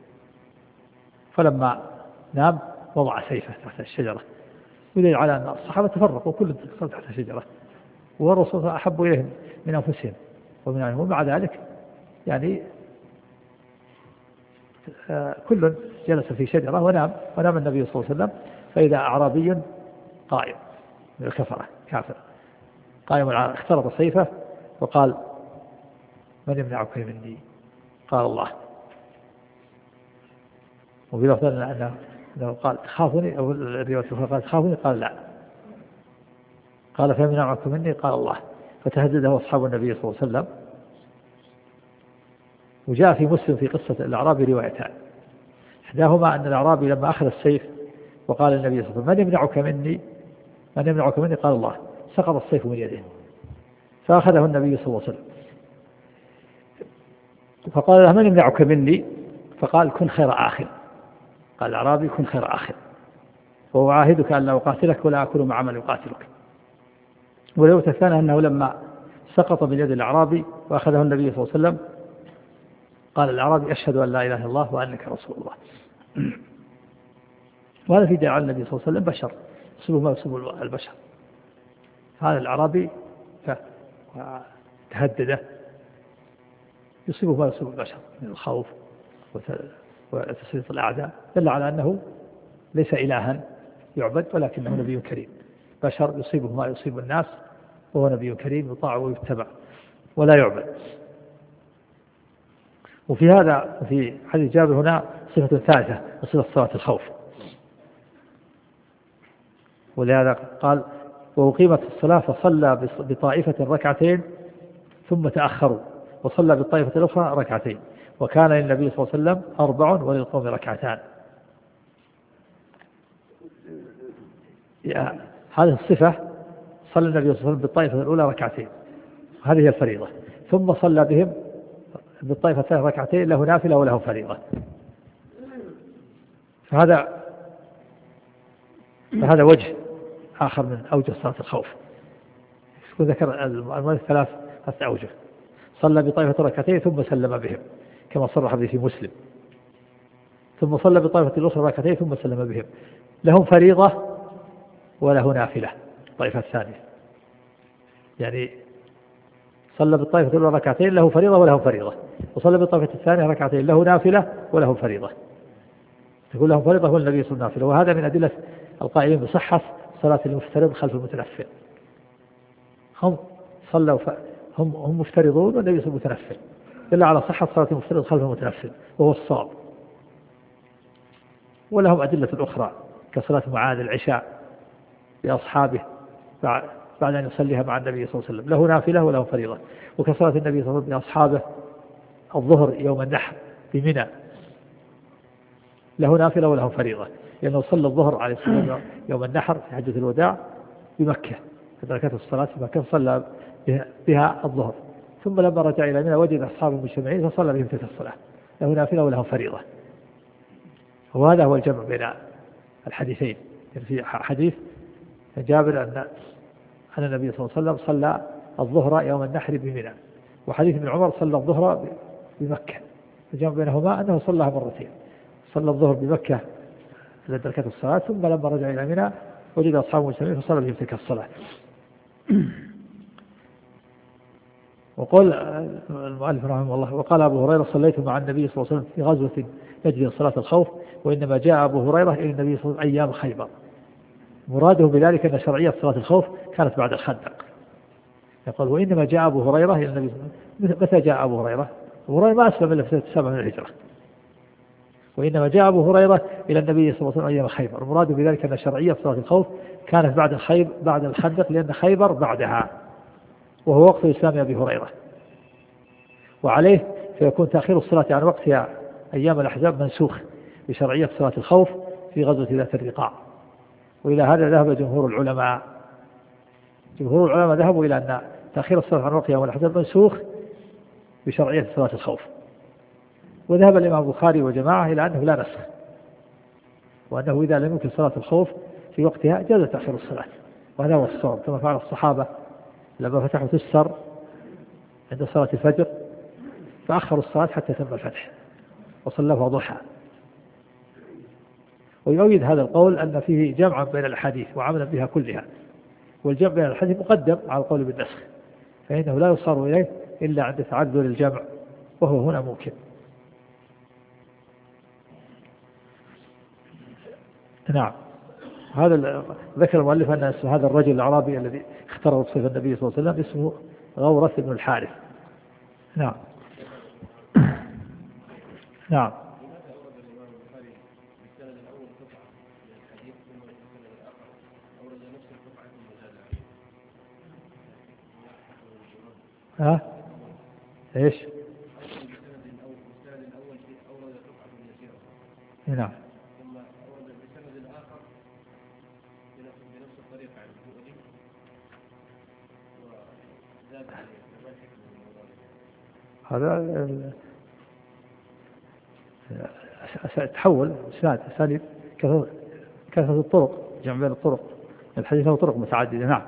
[SPEAKER 1] فلما نام وضع سيفه تحت الشجرة، يدل على أن الصحابة تفرقوا كل صار تحت الشجرة، والرسول أحب إليهم من أنفسهم ومن عنهم. ومع ذلك يعني كل جلس في شجرة ونام ونام النبي صلى الله عليه وسلم، فإذا أعرابي قائم من الكفرة كافر قائم اخترط سيفه وقال من يمنعك مني؟ قال الله. وفي لفظ أنه قال خافني، أو الرواية قال خافني، قال لا. قال فيمنعك مني؟ قال الله. فتهدده أصحاب النبي صلى الله عليه وسلم. وجاء في مسلم في قصة الأعرابي روايتان، إحداهما أن الأعرابي لما أخذ السيف وقال النبي صلى الله عليه وسلم من يمنعك مني؟ من يمنعك مني؟ قال الله. سقط السيف من يده، فأخذه النبي صلى الله عليه وسلم فقال له من يمنعك مني؟ فقال كن خير آخر. قال الأعرابي كن خير آخر، وأعاهدك أن لا أقاتلك ولا أكون مع من يقاتلك. ولو الثاني أنه لما سقط من يد الأعرابي وأخذه النبي صلى الله عليه وسلم قال الأعرابي أشهد أن لا إله إلا الله وأنك رسول الله. وهذا في دعاء النبي صلى الله عليه وسلم بشر يصيبه ما يصيب البشر. هذا الأعرابي تهدده يصيبه ما يصيب البشر من الخوف وتسليط الأعداء، دل على أنه ليس إلها يعبد ولكنه نبي كريم، بشر يصيبه ما يصيب الناس، وهو نبي كريم يطاع ويتبع ولا يعبد. وفي هذا في حديث جابر هنا صفة ثالثة، صفة صلاة الخوف. ولهذا قال وأقيمت الصلاة فصلى بطائفة ركعتين ثم تأخروا وصلى بالطائفة الأخرى ركعتين وكان للنبي صلى الله عليه وسلم أربع وللقوم ركعتان. هذه الصفة صلى النبي صلى الله عليه وسلم بالطائفة الأولى ركعتين هذه هي الفريضة ثم صلى بهم بالطائفة الثانية ركعتين له نافلة وله فريضة. فهذا فهذا وجه آخر من أوجه صلاة الخوف. وذكر المؤلف ثلاث ثلاث أوجه. صلى بطائفة ركعتين ثم سلم بهم كما صرح به في مسلم ثم صلى بطائفة الأخرى ركعتين ثم سلم بهم لهم فريضة وله نافلة الطائفة الثانية يعني صلى بالطائفة الأولى ركعتين له فريضة وله فريضة وصلى بالطائفة الثانية ركعتين له نافلة وله فريضة. تقول لهم فريضة هو النبي صلى الله عليه وسلم وهذا من أدلة القائلين بصحة صلاة المفترض خلف المتنفل. هم صلوا ف... هم هم مفترضون والنبي صلى الله عليه وسلم متنفل إلا على صحة صلاة المفترض خلف المتنفل وهو الصواب. ولهم أدلة أخرى كصلاة معاذ العشاء بأصحابه بعد أن يصليها مع النبي صلى الله عليه وسلم له نافلة وله فريضة وكصلاة النبي صلى الله عليه وسلم بأصحابه الظهر يوم النحر بمنى له نافلة وله فريضة لأنه صلى الظهر عليه الصلاة والسلام يوم النحر في حجة الوداع بمكة فدركت الصلاة في مكة صلى بها الظهر ثم لما رجع إلى منى وجد أصحابه مجتمعين فصلى بهم تلك الصلاة له نافلة وله فريضة. وهذا هو الجمع بين الحديثين. في حديث جابر أن أن النبي صلى الله عليه وسلم صلى الظهر يوم النحر بمنى وحديث ابن عمر صلى الظهر بمكة الجمع بينهما أنه صلىها مرتين صلى الظهر بمكة لدركة الصلاة ثم لما رجع إلى منى وجد أصحابه مجتمعين فصلى بهم تلك الصلاة. وقال المؤلف رحمه الله وقال أبو هريرة صليت مع النبي صلى الله عليه وسلم في غزوة نجد صلاة الخوف وإنما جاء أبو هريرة إلى النبي صلى الله عليه وسلم أيام خيبر. مراده بذلك أن شرعية صلاة الخوف كانت بعد الخندق. يقول وإنما جاء أبو هريرة إلى النبي صلى الله عليه وسلم. متى جاء أبو هريرة؟ أبو هريرة ما أسلم إلا في سنة السابعة من الهجرة. وإنما جاء أبو هريرة إلى النبي صلى الله عليه وسلم أيام خيبر. مراده بذلك أن شرعية صلاة الخوف كانت بعد الخيب بعد الخندق لأن خيبر بعدها وهو وقت إسلام أبي هريرة وعليه فيكون تأخير الصلاة عن وقتها أيام الأحزاب منسوخ بشرعية صلاة الخوف في غزوة ذات الرقاع. وإلى هذا ذهب جمهور العلماء. جمهور العلماء ذهبوا إلى أن تأخير الصلاة عن وقتها يوم الأحزاب منسوخ بشرعية صلاة الخوف. وذهب الإمام البخاري وجماعة إلى أنه لا نسخ وأنه إذا لم يمكن صلاة الخوف في وقتها جاز تأخير الصلاة وهذا هو الصواب كما فعل الصحابة لما فتحوا تسر عند صلاة الفجر فأخروا الصلاة حتى تم الفتح وصلوا ضحى. ويؤيد هذا القول أن فيه جمع بين الأحاديث وعملا بها كلها والجمع بين الحديث مقدم على القول بالنسخ فإنه لا يصار إليه إلا عند تعذر الجمع وهو هنا ممكن. نعم هذا ذكر المؤلف أن اسم هذا الرجل الأعرابي الذي اختاره بصفة النبي صلى الله عليه وسلم اسمه غورث بن الحارث. نعم نعم ها ايش نعم هذا تحول اسناد اساليب كثرة كثرة الطرق جمع بين الطرق الحديث له طرق متعددة. نعم.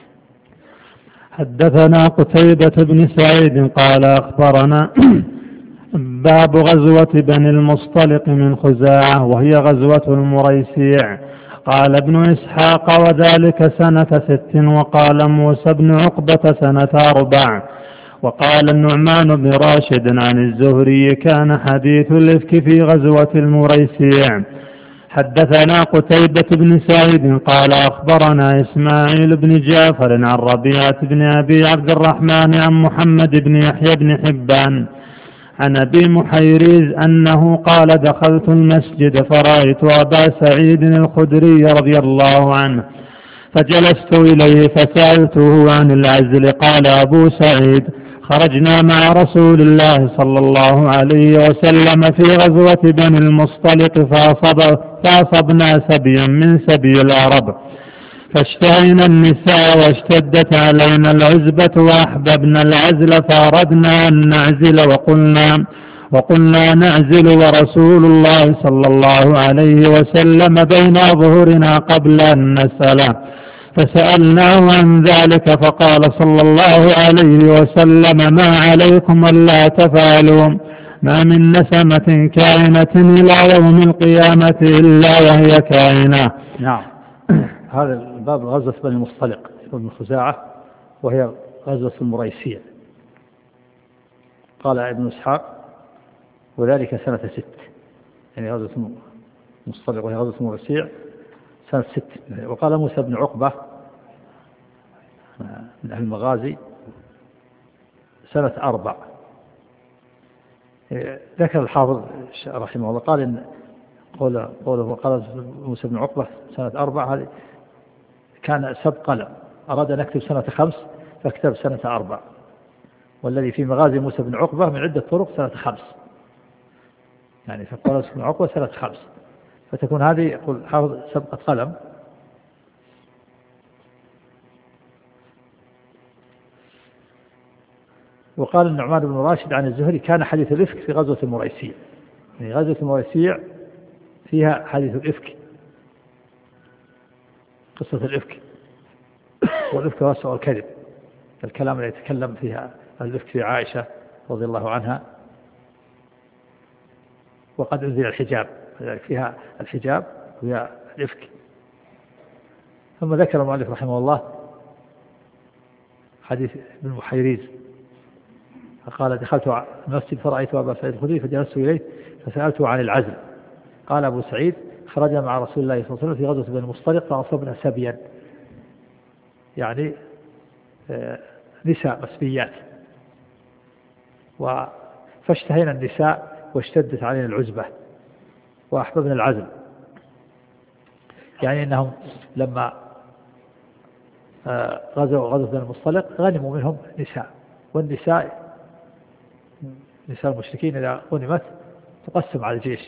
[SPEAKER 2] حدثنا قتيبة بن سعيد قال أخبرنا باب غزوة بني المصطلق من خزاعة وهي غزوة المريسيع. قال ابن إسحاق وذلك سنة ست وقال موسى بن عقبة سنة أربع وقال النعمان بن راشد عن الزهري كان حديث الإفك في غزوة المريسيع. حدثنا قتيبة بن سعيد قال أخبرنا إسماعيل بن جعفر عن ربيعة بن أبي عبد الرحمن عن محمد بن يحيى بن حبان عن أبي محيريز أنه قال دخلت المسجد فرأيت أبا سعيد الخدري رضي الله عنه فجلست إليه فسألته عن العزل. قال أبو سعيد: خرجنا مع رسول الله صلى الله عليه وسلم في غزوة بني المصطلق فأصب فأصبنا سبيا من سبي العرب، فاشتهينا النساء واشتدت علينا العزبة وأحببنا العزل، فأردنا أن نعزل وقلنا وقلنا نعزل ورسول الله صلى الله عليه وسلم بين أظهرنا قبل أن نسأله، فسألناه عن ذلك فقال صلى الله عليه وسلم: ما عليكم ألا تفعلوا، ما من نسمة كائنة إلى يوم القيامة إلا وهي كائنة.
[SPEAKER 1] نعم. هذا الباب غزوة بني المصطلق بن خزاعة، وهي غزوة المريسية. قال ابن إسحاق: وذلك سنة ست، يعني غزوة المصطلق وهي غزوة المريسية سنة ست. وقال موسى بن عقبة من أهل المغازي سنة أربع. ذكر الحافظ رحمه الله قال إن قوله قوله قال موسى بن عقبة سنة أربع، هذه كان سبق قلم، أراد أن يكتب سنة خمس فاكتب سنة أربع، والذي في مغازي موسى بن عقبة من عدة طرق سنة خمس، يعني فقال موسى بن عقبة سنة خمس، فتكون هذه يقول حافظ سبقة قلم. وقال النعمان بن راشد عن الزهري: كان حديث الإفك في غزوة المريسيع، يعني غزوة المريسيع فيها حديث الإفك، قصة الإفك. والإفك هو السؤال الكذب، الكلام اللي يتكلم فيها الإفك في عائشة رضي الله عنها. وقد أنزل الحجاب، لذلك فيها الحجاب وهي الإفك. ثم ذكر المؤلف رحمه الله حديث ابن محيريز فقال: دخلت المسجد فرأيت أبا سعيد الخدري فجلست إليه فسألته عن العزل. قال أبو سعيد: خرجنا مع رسول الله صلى الله عليه وسلم في غزوة بني المصطلق فأصبنا سبيا، يعني نساء مسبيات، فاشتهينا النساء واشتدت علينا العزبة وأحببنا العزل، يعني أنهم لما غزوا غزوة بني المصطلق غنموا منهم نساء، والنساء نساء المشركين إذا غنمت تقسم على الجيش،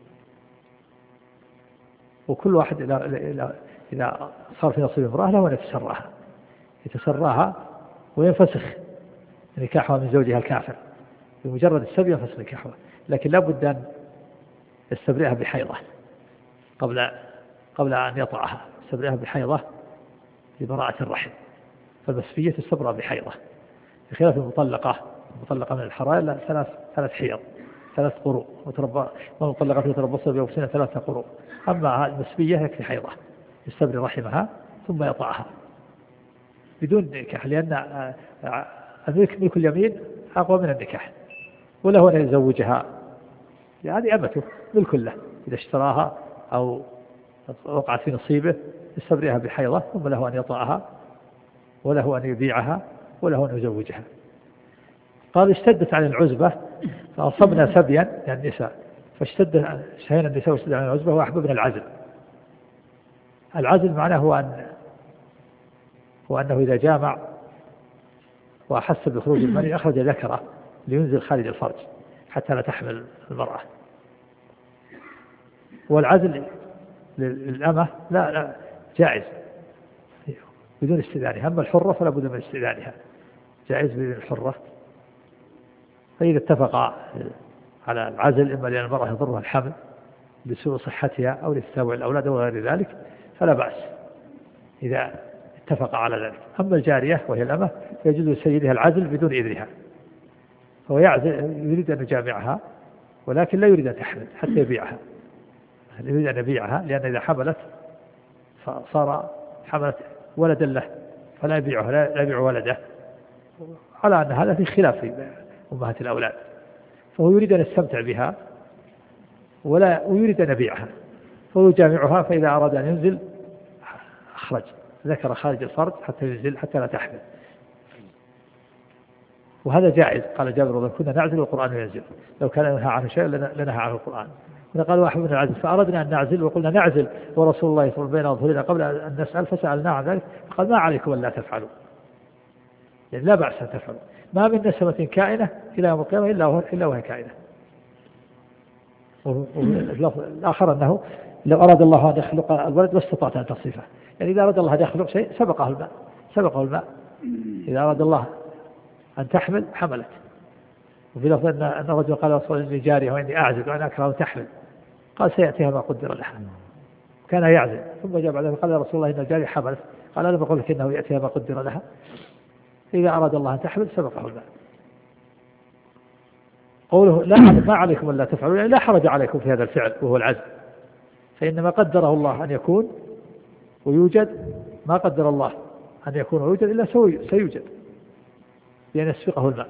[SPEAKER 1] وكل واحد إذا إذا صار في نصيب امرأة له أن يتسراها يتسراها وينفسخ نكاحها من زوجها الكافر، بمجرد السبي ينفسخ نكاحها، لكن لا بد أن يستبرئها بحيضة قبل قبل أن يطعها، يستبرئها بحيضة لبراءة الرحم، فالمسبية تستبرأ بحيضة، بخلاف المطلقة المطلقة من الحرائر ثلاث ثلاث حيض ثلاث قروء، والمطلقة يتربصن بأنفسهن ثلاث قروء. أما المسبية يكفي حيضة يستبرئ رحمها ثم يطعها بدون نكاح، لأن ملك اليمين أقوى من النكاح، وله أن يزوجها، يعني أمته ملك له، إذا اشتراها أو وقعت في نصيبه يستبرئها بحيضة، ثم له أن يطعها وله أن يبيعها وله أن يزوجها. قال: اشتدت عن العزبة فأصبنا سبيا، يعني النساء، فاشتد شهينا النساء واشتد عن العزبة وأحببنا العزل. العزل معناه هو أن هو أنه إذا جامع وأحس بخروج المني أخرج ذكره لينزل خارج الفرج حتى لا تحمل المرأة. والعزل للأمة لا, لا جائز بدون استئذانها، أما الحرة فلا بد من استئذانها، جائز بدون الحرة. فإذا اتفق على العزل إما لأن المرأة يضرها الحمل بسوء صحتها أو لتتابع الأولاد أو غير ذلك فلا بأس إذا اتفق على ذلك. أما الجارية وهي الأمة يجوز لسيدها العزل بدون إذنها، هو يعزل يريد أن يجامعها ولكن لا يريد أن تحمل حتى يبيعها، يريد أن يبيعها، لأن إذا حملت فصار حملت ولدا له فلا يبيعها لا يبيع ولده، على أن هذا في خلاف في أمهات الأولاد، فهو يريد أن يستمتع بها ولا ويريد أن يبيعها، فهو يجامعها، فإذا أراد أن ينزل أخرج ذكر خارج الفرج حتى ينزل حتى لا تحمل، وهذا جائز. قال جابر: كنا نعزل والقرآن ينزل، لو كان ينهى عنه شيء لنهى عنه القرآن، قال واحد من العزل فأردنا أن نعزل وقلنا نعزل ورسول الله صلى الله عليه وسلم بين أظهرنا قبل أن نسأل فسألنا عن ذلك فقال ما عليكم أن لا تفعلوا، يعني لا بأس أن تفعلوا، ما من نسمة كائنة إلى يوم القيامة إلا وهي, إلا وهي كائنة. الآخر أنه لو أراد الله أن يخلق الولد واستطعت أن تصرفه، يعني إذا أراد الله أن يخلق شيء سبقه الماء سبقه الماء إذا أراد الله أن تحمل حملت. وفي لفظ أن الرجل قال رسول إني جارية وإني أعزل وأنا أكره تحمل، قال سيأتيها ما قدر لها، كان يعزل ثم جاء بعد قال يا رسول الله إن الجارية حملت، قال أنا بقول لك إنه يأتيها ما قدر لها، إذا أراد الله أن تحمل سبقه الماء. قوله لا ما عليكم أن لا تفعلوا، يعني لا حرج عليكم في هذا الفعل وهو العزل، فإنما قدره الله أن يكون ويوجد، ما قدر الله أن يكون ويوجد إلا سيوجد لأن يسبقه الماء.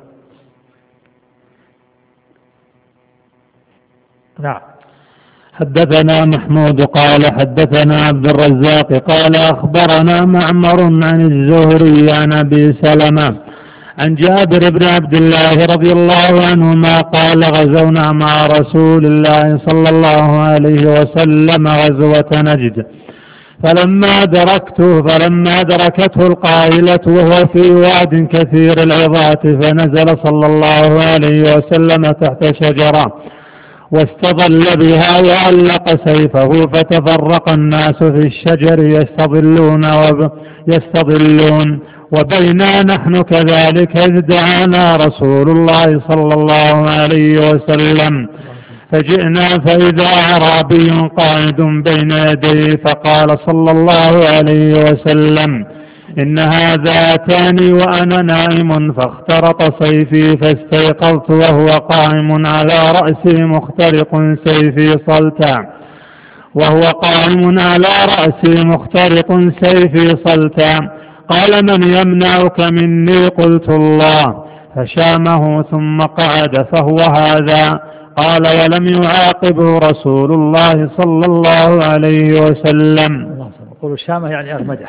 [SPEAKER 1] نعم.
[SPEAKER 2] حدثنا محمود قال حدثنا عبد الرزاق قال أخبرنا معمر عن الزهري عن أبي سلمة عن جابر بن عبد الله رضي الله عنهما قال غزونا مع رسول الله صلى الله عليه وسلم غزوة نجد، فلما أدركته فلما أدركته القائلة وهو في واد كثير العظات، فنزل صلى الله عليه وسلم تحت شجرة واستظل بها وعلق سيفه، فتفرق الناس في الشجر يستظلون يستظلون وبينا نحن كذلك إذ دعانا رسول الله صلى الله عليه وسلم، فجئنا فإذا أعرابي قاعد بين يديه، فقال صلى الله عليه وسلم إن هذا أتاني وأنا نائم فاخترط سيفي، فاستيقظت وهو قائم على رأسي مخترق سيفي صلتا وهو قائم على رأسي مخترق سيفي صلتا، قال من يمنعك مني؟ قلت الله، فشامه ثم قعد فهو هذا. قال ولم يعاقبه رسول الله صلى الله عليه وسلم.
[SPEAKER 1] يقول شامه يعني أغمده،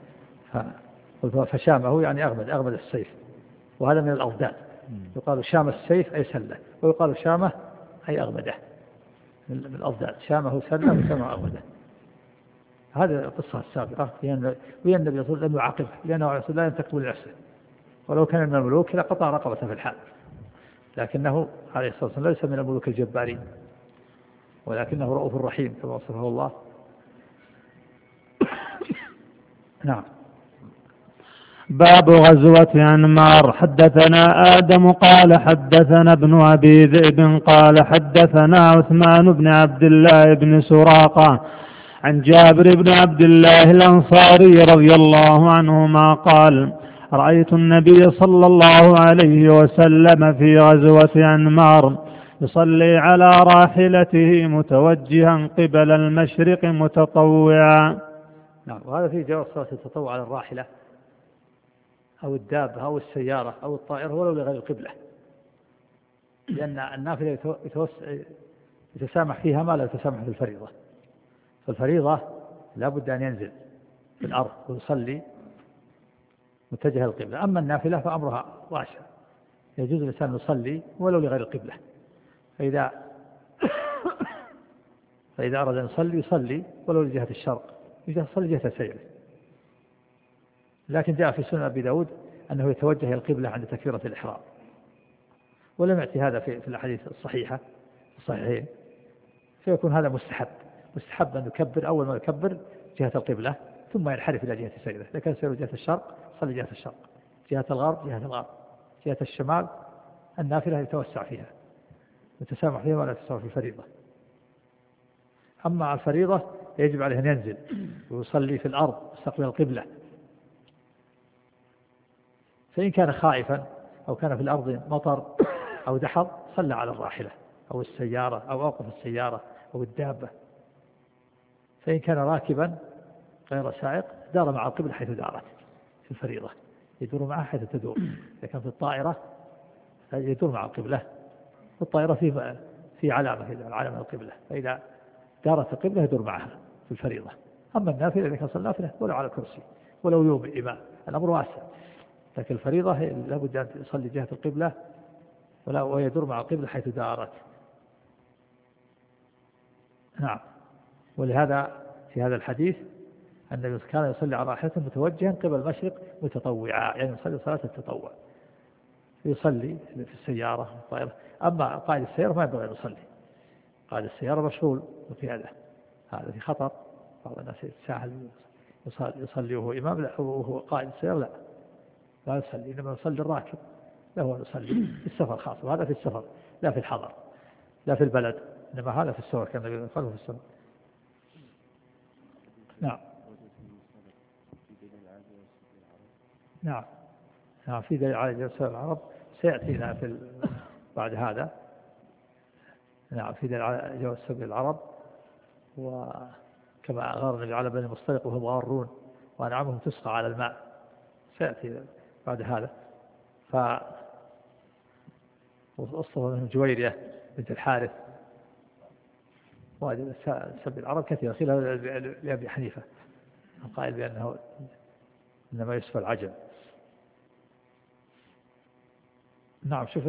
[SPEAKER 1] فشامه يعني أغمد أغمد السيف، وهذا من الأضداد، يقال شام السيف أي سله، ويقال شامه أي أغمده من الأضداد، شامه سله وشامه أغمده. هذه القصة السابقة، وين النبي صلى الله عليه وسلم لم يعاقبه لأنه لا ينتقم لنفسه، ولو كان من الملوك لقطع رقبته في الحال، لكنه عليه الصلاة والسلام ليس من الملوك الجبارين، ولكنه رؤوف رحيم كما وصفه الله. نعم.
[SPEAKER 2] باب غزوة أنمار. حدثنا آدم قال حدثنا ابن أبي ذئب قال حدثنا عثمان بن عبد الله بن سراقة عن جابر بن عبد الله الأنصاري رضي الله عنهما قال رأيت النبي صلى الله عليه وسلم في غزوة أنمار يصلي على راحلته متوجها قبل المشرق متطوعا.
[SPEAKER 1] نعم. وهذا فيه جواز صلاة التطوع على الراحلة أو الدابة أو السيارة أو الطائرة ولو لغير القبلة، لأن النافلة يتسامح فيها ما لا يتسامح في الفريضة، فالفريضة لا بد أن ينزل في الأرض ويصلي متجه القبلة، أما النافلة فأمرها واسع، يجوز الإنسان يصلي ولو لغير القبلة، فإذا فإذا أراد أن يصلي يصلي ولو لجهة الشرق، يصلي جهة سيره. لكن جاء في سنن أبي داود أنه يتوجه إلى القبلة عند تكبيرة الإحرام، ولم يأتي هذا في الأحاديث الصحيحة الصحيحين، فيكون هذا مستحب مستحب أن يكبر أول ما يكبر جهة القبلة ثم ينحرف إلى جهة سيره، إذا كان سيره جهة الشرق صلي جهة الشرق، جهة الغرب جهة الغرب، جهة الشمال النافلة يتوسع فيها يتسامح فيها ولا تسامح في الفريضة. أما الفريضة يجب عليه أن ينزل ويصلي في الأرض يستقبل القبلة، فإن كان خائفا أو كان في الأرض مطر أو دحر صلى على الراحلة أو السيارة أو أوقف السيارة أو الدابة. فإن كان راكبا غير سائق دار مع القبلة حيث دارت في الفريضة، يدور معها حيث تدور. إذا كان في الطائرة يدور مع القبلة، في الطائرة في في علامة علامة القبلة، فإذا دارت القبلة يدور معها في الفريضة. أما النافلة إذا كان صلى نافلة ولو على كرسي ولو يوم إمام الأمر واسع، لكن الفريضة لابد أن يصلي جهة القبلة ولا ويدور مع القبلة حيث دارت. نعم. ولهذا في هذا الحديث النبي كان يصلي على راحلته متوجها قبل المشرق متطوعا، يعني يصلي صلاة التطوع، يصلي في السيارة الطائرة. أما قائد السيارة ما ينبغي أن يصلي، قائد السيارة مشغول بقيادة، هذا في خطر. بعض الناس يتساهل يصلي, يصلي وهو إمام، لا وهو قائد السيارة لا لا يصلي، إنما يصلي الراكب له أن يصلي في السفر خاصة، وهذا في السفر لا في الحضر لا في البلد، إنما هذا في السفر كان النبي يقول في السفر. نعم نعم نعم في دليل على جواز العرب سيأتينا في بعد هذا. نعم في دليل على جواز سبيل العرب، وكما غار النبي على بني المصطلق وهم غارون وأنعمهم تسقى على الماء، سيأتي بعد هذا. ف وأصطفى منهم جويرية بنت الحارث، وهذه سبيل العرب كثيرة خلال لأبي حنيفة القائل بأنه إنما يسفى العجم. نعم شوف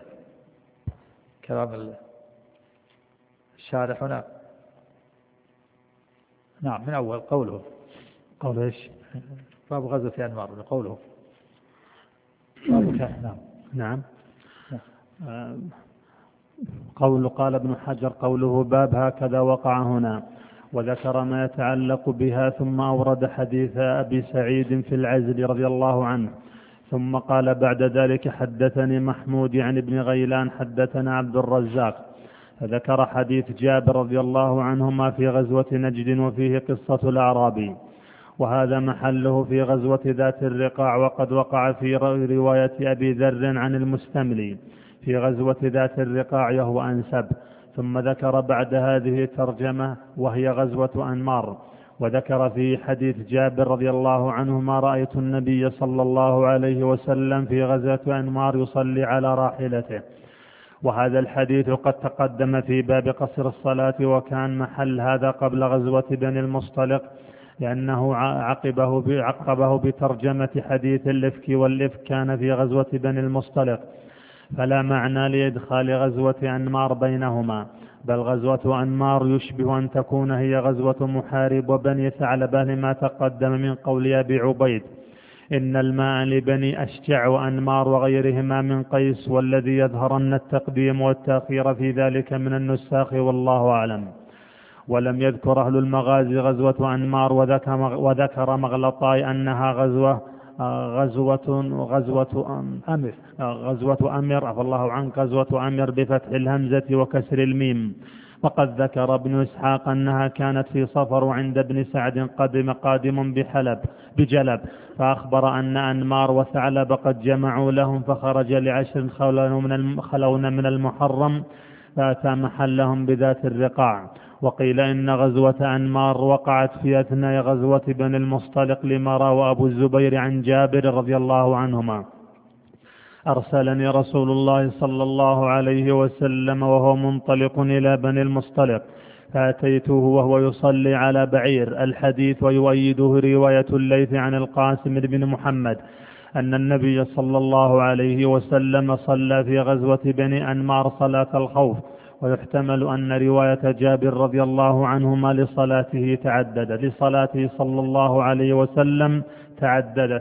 [SPEAKER 1] كلام الشارح هنا. نعم من أول قوله
[SPEAKER 2] قول إيش؟
[SPEAKER 1] باب غزوة أنمار قوله.
[SPEAKER 2] نعم نعم قول قال ابن حجر قوله باب هكذا وقع هنا، وذكر ما يتعلق بها، ثم أورد حديث أبي سعيد في العزل رضي الله عنه، ثم قال بعد ذلك حدثني محمود عن ابن غيلان حدثنا عبد الرزاق، فذكر حديث جابر رضي الله عنهما في غزوة نجد وفيه قصة الأعرابي، وهذا محله في غزوة ذات الرقاع، وقد وقع في رواية أبي ذر عن المستملي في غزوة ذات الرقاع وهو أنسب. ثم ذكر بعد هذه الترجمة وهي غزوة أنمار، وذكر في حديث جابر رضي الله عنه ما رأيت النبي صلى الله عليه وسلم في غزوة أنمار يصلي على راحلته. وهذا الحديث قد تقدم في باب قصر الصلاة، وكان محل هذا قبل غزوة بني المصطلق، لأنه عقبه عقبه بترجمة حديث الإفك، والإفك كان في غزوة بني المصطلق، فلا معنى لإدخال غزوة أنمار بينهما، بل غزوة أنمار يشبه أن تكون هي غزوة محارب وبني ثعلبة لما تقدم من قول أبي عبيد إن الماء لبني أشجع وأنمار وغيرهما من قيس، والذي يظهرن التقديم والتأخير في ذلك من النساخ والله أعلم. ولم يذكر أهل المغازي غزوة أنمار، وذكر مغلطاي أنها غزوة غزوة غزوة أمر غزوة أمر عفى الله عنك غزوة أمر بفتح الهمزة وكسر الميم. وقد ذكر ابن إسحاق أنها كانت في صفر عند ابن سعد قدم قادم بحلب بجلب، فأخبر أن أنمار وثعلب قد جمعوا لهم، فخرج لعشر خلون من المحرم فأتى محلهم بذات الرقاع. وقيل إن غزوة أنمار وقعت في أثناء غزوة بني المصطلق، لما روى أبو الزبير عن جابر رضي الله عنهما أرسلني رسول الله صلى الله عليه وسلم وهو منطلق إلى بني المصطلق، فأتيته وهو يصلي على بعير. الحديث ويؤيده رواية الليث عن القاسم بن محمد أن النبي صلى الله عليه وسلم صلى في غزوة بني أنمار صلاة الخوف، ويحتمل أن رواية جابر رضي الله عنهما لصلاته تعددت لصلاته صلى الله عليه وسلم تعددت.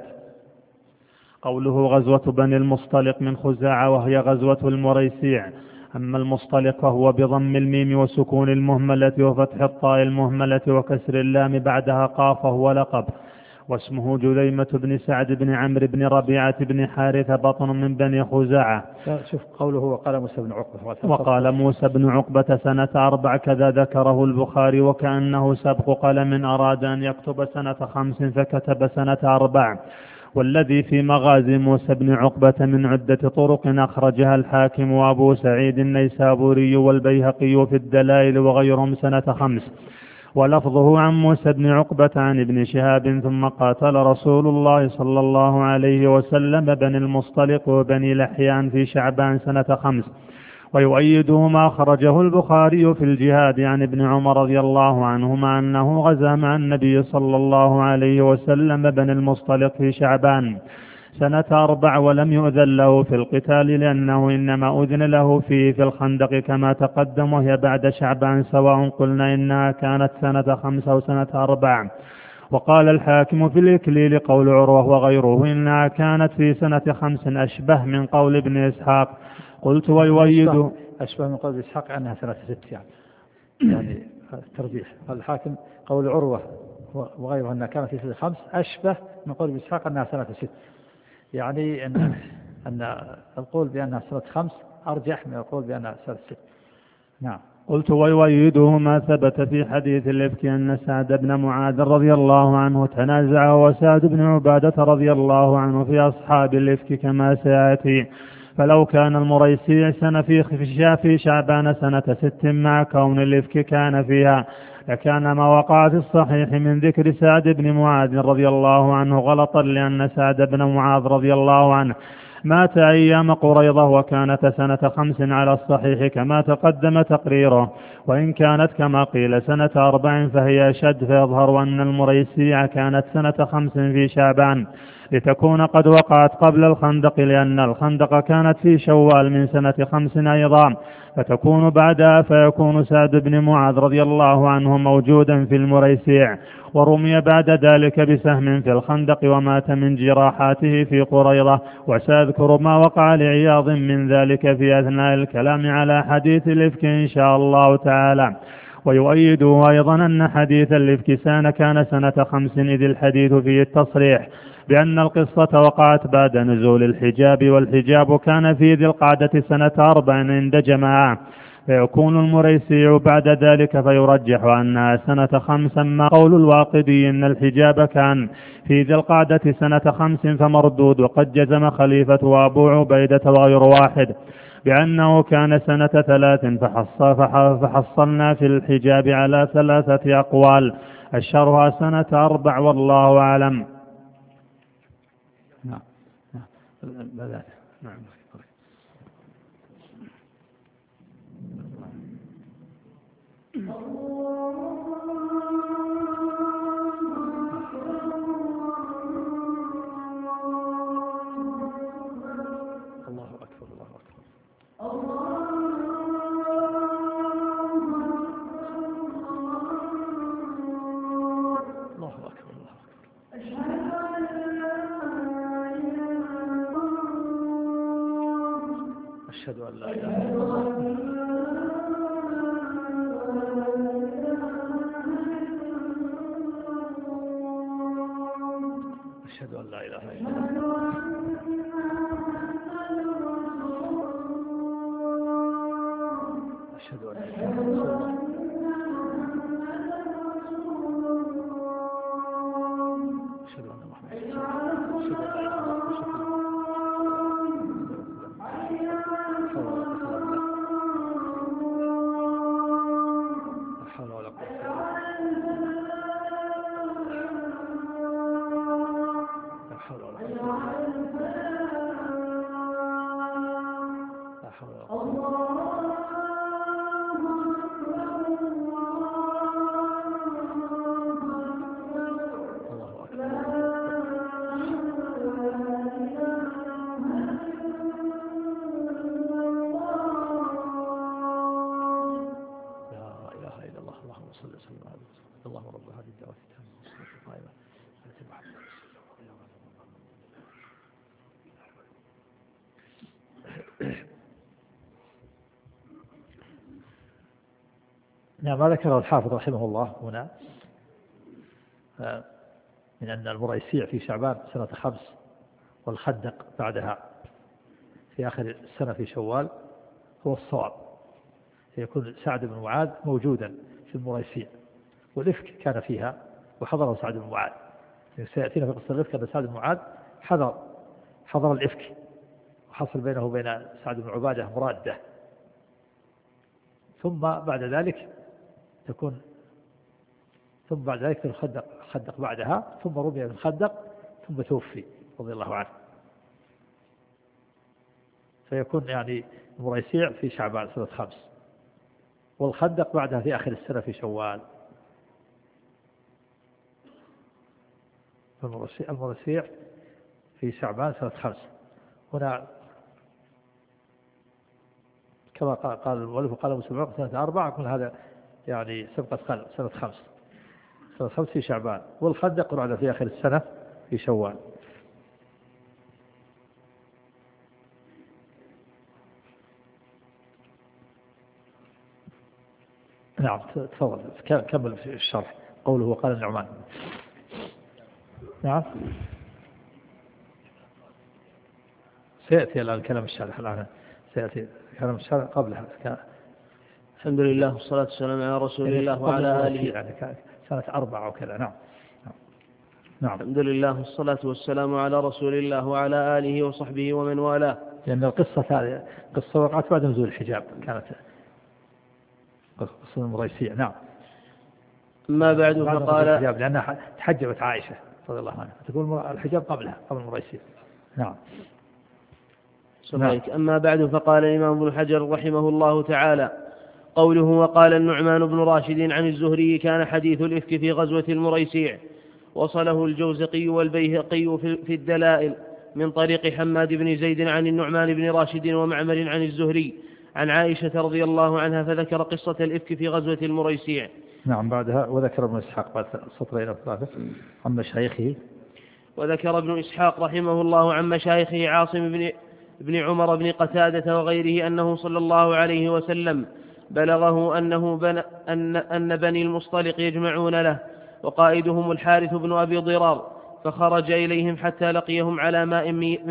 [SPEAKER 2] قوله غزوة بني المصطلق من خزاعة وهي غزوة المريسيع. أما المصطلق فهو بضم الميم وسكون المهملة وفتح الطاء المهملة وكسر اللام بعدها قاف، وهو لقب، واسمه جذيمة بن سعد بن عمرو بن ربيعة بن حارثة بطن من بني خزاعة.
[SPEAKER 1] شوف قوله وقال موسى بن عقبة
[SPEAKER 2] وقال موسى بن عقبة سنة أربع كذا ذكره البخاري، وكأنه سبق قلم أراد أن يكتب سنة خمس فكتب سنة أربع. والذي في مغازي موسى بن عقبة من عدة طرق أخرجها الحاكم وأبو سعيد النيسابوري والبيهقي في الدلائل وغيرهم سنة خمس. ولفظه عن موسى بن عقبة عن ابن شهاب ثم قاتل رسول الله صلى الله عليه وسلم بني المصطلق وبني لحيان في شعبان سنة خمس. ويؤيده ما خرجه البخاري في الجهاد عن ابن عمر رضي الله عنهما أنه غزا مع النبي صلى الله عليه وسلم بني المصطلق في شعبان سنة أربع ولم يؤذن له في القتال لأنه إنما أذن له فيه في الخندق كما تقدم، وهي بعد شعبان، سواء قلنا إنها كانت سنة خمس أو سنة أربع. وقال الحاكم في الإكليل قول عروة وغيره إنها كانت في سنة خمس أشبه من قول ابن إسحاق. قلت ويؤيد
[SPEAKER 1] أشبه من قول إسحاق أنها سنة ست يعني يعني الترجيح. قال الحاكم قول عروة وغيره أنها كانت في سنة خمس أشبه من قول إسحاق أنها سنة ست، يعني أن أن القول بأنها سنة خمس أرجح من القول بأنها سنة ست. نعم.
[SPEAKER 2] قلت ويؤيده ما ثبت في حديث الإفك أن سعد بن معاذ رضي الله عنه تنازع وسعد بن عبادة رضي الله عنه في أصحاب الإفك كما سيأتي. فلو كان المريسيع سنة في شعبان سنة ست مع كون الإفك كان فيها لكان ما وقع في الصحيح من ذكر سعد بن معاذ رضي الله عنه غلطا، لأن سعد بن معاذ رضي الله عنه مات أيام قريضة وكانت سنة خمس على الصحيح كما تقدم تقريره، وإن كانت كما قيل سنة أربع فهي أشد، فيظهر أن المريسيع كانت سنة خمس في شعبان لتكون قد وقعت قبل الخندق، لأن الخندق كانت في شوال من سنة خمس أيضا فتكون بعدها، فيكون سعد بن معاذ رضي الله عنه موجودا في المريسيع، ورمي بعد ذلك بسهم في الخندق ومات من جراحاته في قريضة. وسأذكر ما وقع لعياض من ذلك في أثناء الكلام على حديث الإفك إن شاء الله تعالى. ويؤيده أيضا أن حديث الإفك كان سنة خمس، إذ الحديث فيه التصريح بأن القصة وقعت بعد نزول الحجاب، والحجاب كان في ذي القعدة سنة أربع عند جماعة، فيكون المريسيع بعد ذلك، فيرجح أنها سنة خمس. ما قول الواقدي إن الحجاب كان في ذي القعدة سنة خمس فمردود، وقد جزم خليفة وأبو عبيدة وغير واحد بأنه كان سنة ثلاث، فحصل فحصلنا في الحجاب على ثلاثة أقوال أشهرها سنة أربع والله أعلم.
[SPEAKER 1] نعم. نعم. نعم. الله أكبر الله أكبر الله أكبر الله أكبر. أشهد أن لا إله إلا الله. أشهد أن لا إله إلا الله. أشهد أن لا إله إلا الله. أشهد أن محمدا رسول الله. أشهد أن لا إله إلا الله. لا حول ولا قوة إلا بالله. لا حول ولا قوة إلا بالله. لا حول ولا قوة إلا بالله. اللهم رب هذه الدعوة التامة والصلاة القائمة التي محمد نعم. ما ذكره الحافظ رحمه الله هنا من أن المريسيع في شعبان سنة خمس والخندق بعدها في آخر السنة في شوال هو الصواب، يكون سعد بن معاذ موجودا في المريسيع، والإفك كان فيها وحضره سعد بن معاذ. سيأتينا في قصة الإفك أن سعد بن معاذ حضر حضر الإفك وحصل بينه وبين سعد بن عبادة مرادة، ثم بعد ذلك تكون ثم بعد ذلك الخندق الخندق بعدها، ثم رمي في الخندق ثم توفي رضي الله عنه، فيكون يعني المريسيع في شعبان سنة خمس والخندق بعدها في آخر السنة في شوال. المريسيع في شعبان سنة خمس. هنا كما قال المؤلف وقال أبو سلمة سنة أربعة، كل هذا يعني سبقت قلب سنة خمس، سنة خمس في شعبان، والخندق قرعنا في آخر السنة في شوال. نعم تفضل كمل في الشرح. قوله وقال النعمان. نعم سيأتي الآن كلام الشارح، الآن سيأتي كلام الشارح قبلها.
[SPEAKER 3] الحمد لله والصلاة والسلام على رسول الله وعلى آله.
[SPEAKER 1] يعني سنة أربعة وكذا. نعم نعم.
[SPEAKER 3] الحمد لله والصلاة والسلام على رسول الله وعلى آله وصحبه ومن والاه.
[SPEAKER 1] لأن القصة هذه قصة وقعت بعد نزول الحجاب، كانت قصة المريسية. نعم.
[SPEAKER 3] ما بعد فقال
[SPEAKER 1] الحجاب لأنها تحجبت عائشة رضي الله عنها، فتقول الحجاب قبلها قبل المريسية. نعم.
[SPEAKER 3] نعم. أما بعد فقال الإمام ابن حجر رحمه الله تعالى: قوله وقال النعمان بن راشد عن الزهري كان حديث الإفك في غزوة المريسيع. وصله الجوزقي والبيهقي في الدلائل من طريق حماد بن زيد عن النعمان بن راشد ومعمر عن الزهري عن عائشة رضي الله عنها، فذكر قصة الإفك في غزوة المريسيع.
[SPEAKER 1] نعم. بعدها وذكر ابن إسحاق بعد سطرين أو ثلاثة عن مشايخه.
[SPEAKER 3] وذكر ابن إسحاق رحمه الله عن مشايخه عاصم بن ابن عمر بن قتادة وغيره أنه صلى الله عليه وسلم بلغه أنه بن أن, أن بني المصطلق يجمعون له، وقائدهم الحارث بن أبي ضرار، فخرج إليهم حتى لقيهم على ماء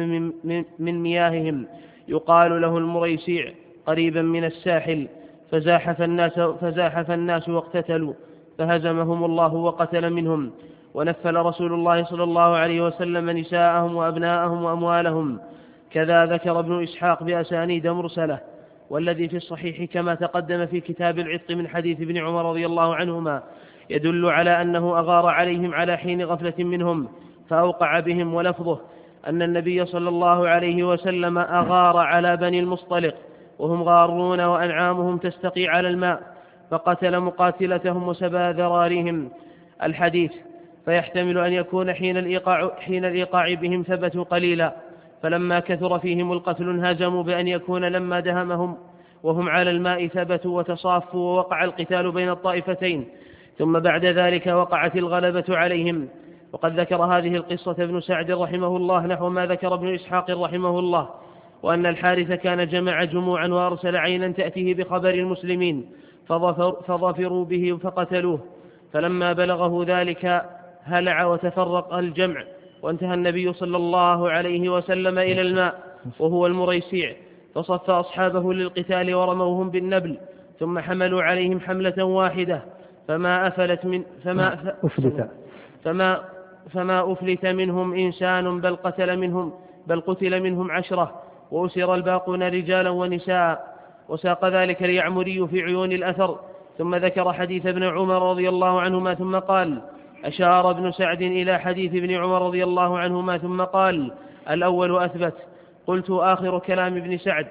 [SPEAKER 3] من مياههم يقال له المريسيع قريبا من الساحل، فزاحف الناس, فزاحف الناس واقتتلوا، فهزمهم الله وقتل منهم، ونفل رسول الله صلى الله عليه وسلم نساءهم وأبناءهم وأموالهم. كذا ذكر ابن إسحاق بأسانيد مرسلة، والذي في الصحيح كما تقدم في كتاب العتق من حديث ابن عمر رضي الله عنهما يدل على أنه أغار عليهم على حين غفلة منهم فأوقع بهم، ولفظه أن النبي صلى الله عليه وسلم أغار على بني المصطلق وهم غارون وأنعامهم تستقي على الماء، فقتل مقاتلتهم وسبى ذراريهم. الحديث فيحتمل أن يكون حين الإيقاع, حين الإيقاع بهم ثبتوا قليلا، فلما كثر فيهم القتل انهزموا، بأن يكون لما دهمهم وهم على الماء ثبتوا وتصافوا ووقع القتال بين الطائفتين، ثم بعد ذلك وقعت الغلبة عليهم. وقد ذكر هذه القصة ابن سعد رحمه الله نحو ما ذكر ابن إسحاق رحمه الله، وأن الحارث كان جمع جموعا وأرسل عينا تأتيه بخبر المسلمين فظفر فظفروا به فقتلوه، فلما بلغه ذلك هلع وتفرق الجمع، وانتهى النبي صلى الله عليه وسلم إلى الماء وهو المريسيع، فصف أصحابه للقتال ورموهم بالنبل، ثم حملوا عليهم حملة واحدة فما أفلت من فما أفلت فما فما أفلت منهم إنسان، بل قتل منهم بل قتل منهم عشرة، وأسر الباقون رجالا ونساء. وساق ذلك اليعمري في عيون الأثر، ثم ذكر حديث ابن عمر رضي الله عنهما ثم قال: أشار ابن سعد إلى حديث ابن عمر رضي الله عنهما ثم قال: الأول أثبت. قلت: آخر كلام ابن سعد،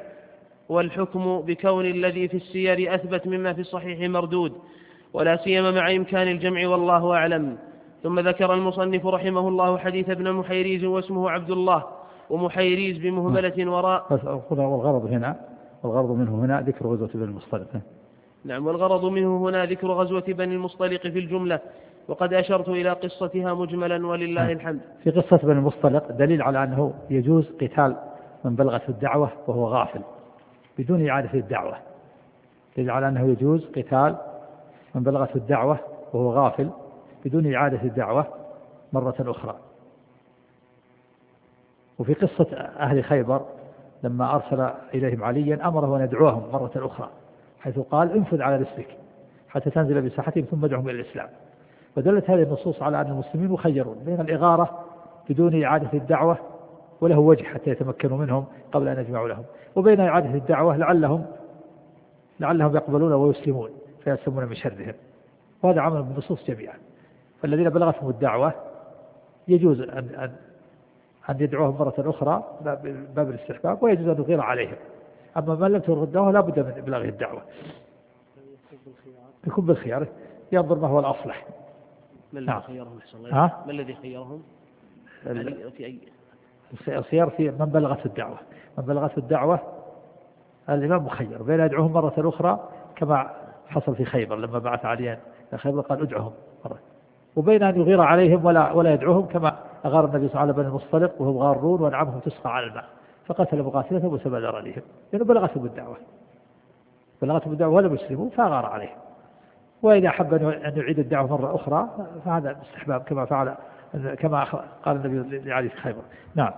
[SPEAKER 3] والحكم بكون الذي في السير أثبت مما في الصحيح مردود، ولا سيما مع إمكان الجمع، والله أعلم. ثم ذكر المصنف رحمه الله حديث ابن محيريز واسمه عبد الله، ومحيريز بمهملة وراء.
[SPEAKER 1] والغرض هنا والغرض منه هنا ذكر غزوة بني المصطلق.
[SPEAKER 3] نعم. والغرض منه هنا ذكر غزوة بني المصطلق في الجملة، وقد أشرت إلى قصتها مجملا ولله الحمد.
[SPEAKER 1] في قصة بني المصطلق دليل على أنه يجوز قتال من بلغت الدعوة وهو غافل بدون إعادة الدعوة، دليل على أنه يجوز قتال من بلغت الدعوة وهو غافل بدون إعادة الدعوة مرة أخرى. وفي قصة أهل خيبر لما أرسل إليهم عليا أمره أن يدعوهم مرة أخرى، حيث قال: انفذ على رسلك حتى تنزل بساحتهم ثم ادعهم إلى الإسلام. ودلت هذه النصوص على أن المسلمين مخيرون بين الإغارة بدون إعادة الدعوة وله وجه حتى يتمكنوا منهم قبل أن يجمعوا لهم، وبين إعادة الدعوة لعلهم لعلهم يقبلون ويسلمون فيسلمون من شرهم، وهذا عمل بالنصوص جميعا. فالذين بلغتهم الدعوة يجوز أن, أن, أن يدعوهم مرة أخرى باب الاستحباب، ويجوز أن يغير عليهم. أما من لم تبلغ الدعوة لا بد من إبلاغ الدعوة، يكون بالخيار، ينظر ما هو الأصلح.
[SPEAKER 3] ما الذي خيرهم؟
[SPEAKER 1] ها؟
[SPEAKER 3] ما الذي خيرهم؟
[SPEAKER 1] ال...
[SPEAKER 3] في أي
[SPEAKER 1] الخيار في من بلغت الدعوة. من بلغت الدعوة الإمام مخير بين يدعوهم مرة أخرى كما حصل في خيبر لما بعث عليا خيبر قال ادعهم مرة، وبين أن يغير عليهم ولا ولا يدعوهم كما أغار النبي صلى الله عليه وسلم بني المصطلق وهم غارون وانعمهم تسقى على الماء فقتل مقاتلتهم وسبى ذراريهم لأنه بلغتهم الدعوة بلغتهم الدعوة ولم يسلموا فأغار عليهم. وإذا أحب أن يعيد الدعوة مرة أخرى فهذا استحباب كما فعل كما قال النبي لعلي في خيبر. نعم.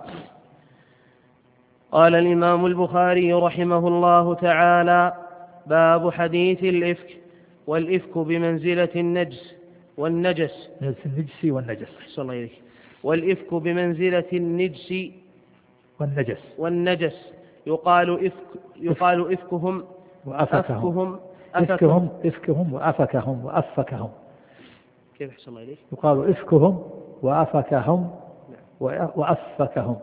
[SPEAKER 3] قال الإمام البخاري رحمه الله تعالى: باب حديث الإفك. والإفك بمنزلة النجس والنجس
[SPEAKER 1] النجس والنجس
[SPEAKER 3] صلى الله عليه. والإفك بمنزلة النجس
[SPEAKER 1] والنجس
[SPEAKER 3] والنجس يقال إفك يقال إفكهم
[SPEAKER 1] وأفكهم إفكهم إفكهم وأفكهم وأفكهم.
[SPEAKER 3] كيف أحسن الله إليك؟
[SPEAKER 1] يقال إفكهم وأفكهم وأفكهم.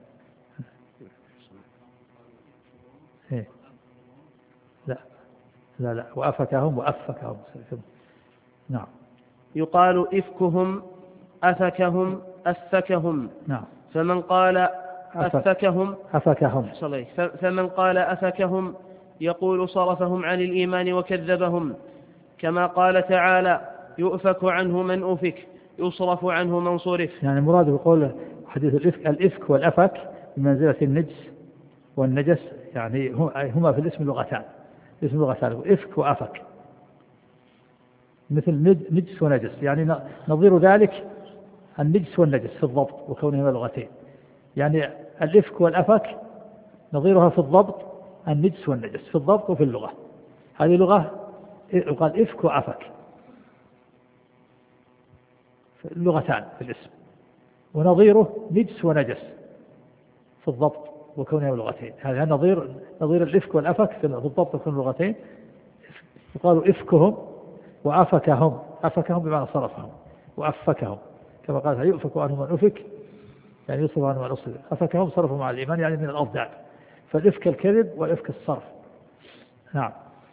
[SPEAKER 1] إيه؟ لا لا لا وأفكهم وأفكهم. نعم.
[SPEAKER 3] يقال إفكهم أفكهم أفكهم.
[SPEAKER 1] نعم.
[SPEAKER 3] فمن قال أفكهم
[SPEAKER 1] أفكهم
[SPEAKER 3] فمن قال أفكهم يقول صرفهم عن الإيمان وكذبهم، كما قال تعالى: يؤفك عنه من أفك يصرف عنه من صرف.
[SPEAKER 1] يعني مراد بقول حديث الإفك الإفك والأفك بمنزلة النجس والنجس، يعني هما في الاسم لغتان اسم لغتان إفك وأفك مثل نجس ونجس، يعني نظير ذلك النجس والنجس في الضبط وكونهما لغتين. يعني الإفك والأفك نظيرها في الضبط النجس والنجس في الضبط وفي اللغة. هذه لغة يقال إفك وأفك اللغتان في الاسم، ونظيره نجس ونجس في الضبط وكونهما لغتين. هذا نظير نظير الإفك والأفك في الضبط وكون اللغتين. يقال إفكهم وأفكهم. أفكهم بمعنى صرفهم وأفكهم كما قال: يؤفك عنه من أفك يعني يصرف عنه من أصرف. أفكهم صرفوا مع الإيمان يعني من الأضداد، فالإفك الكذب والإفك الصرف. نعم.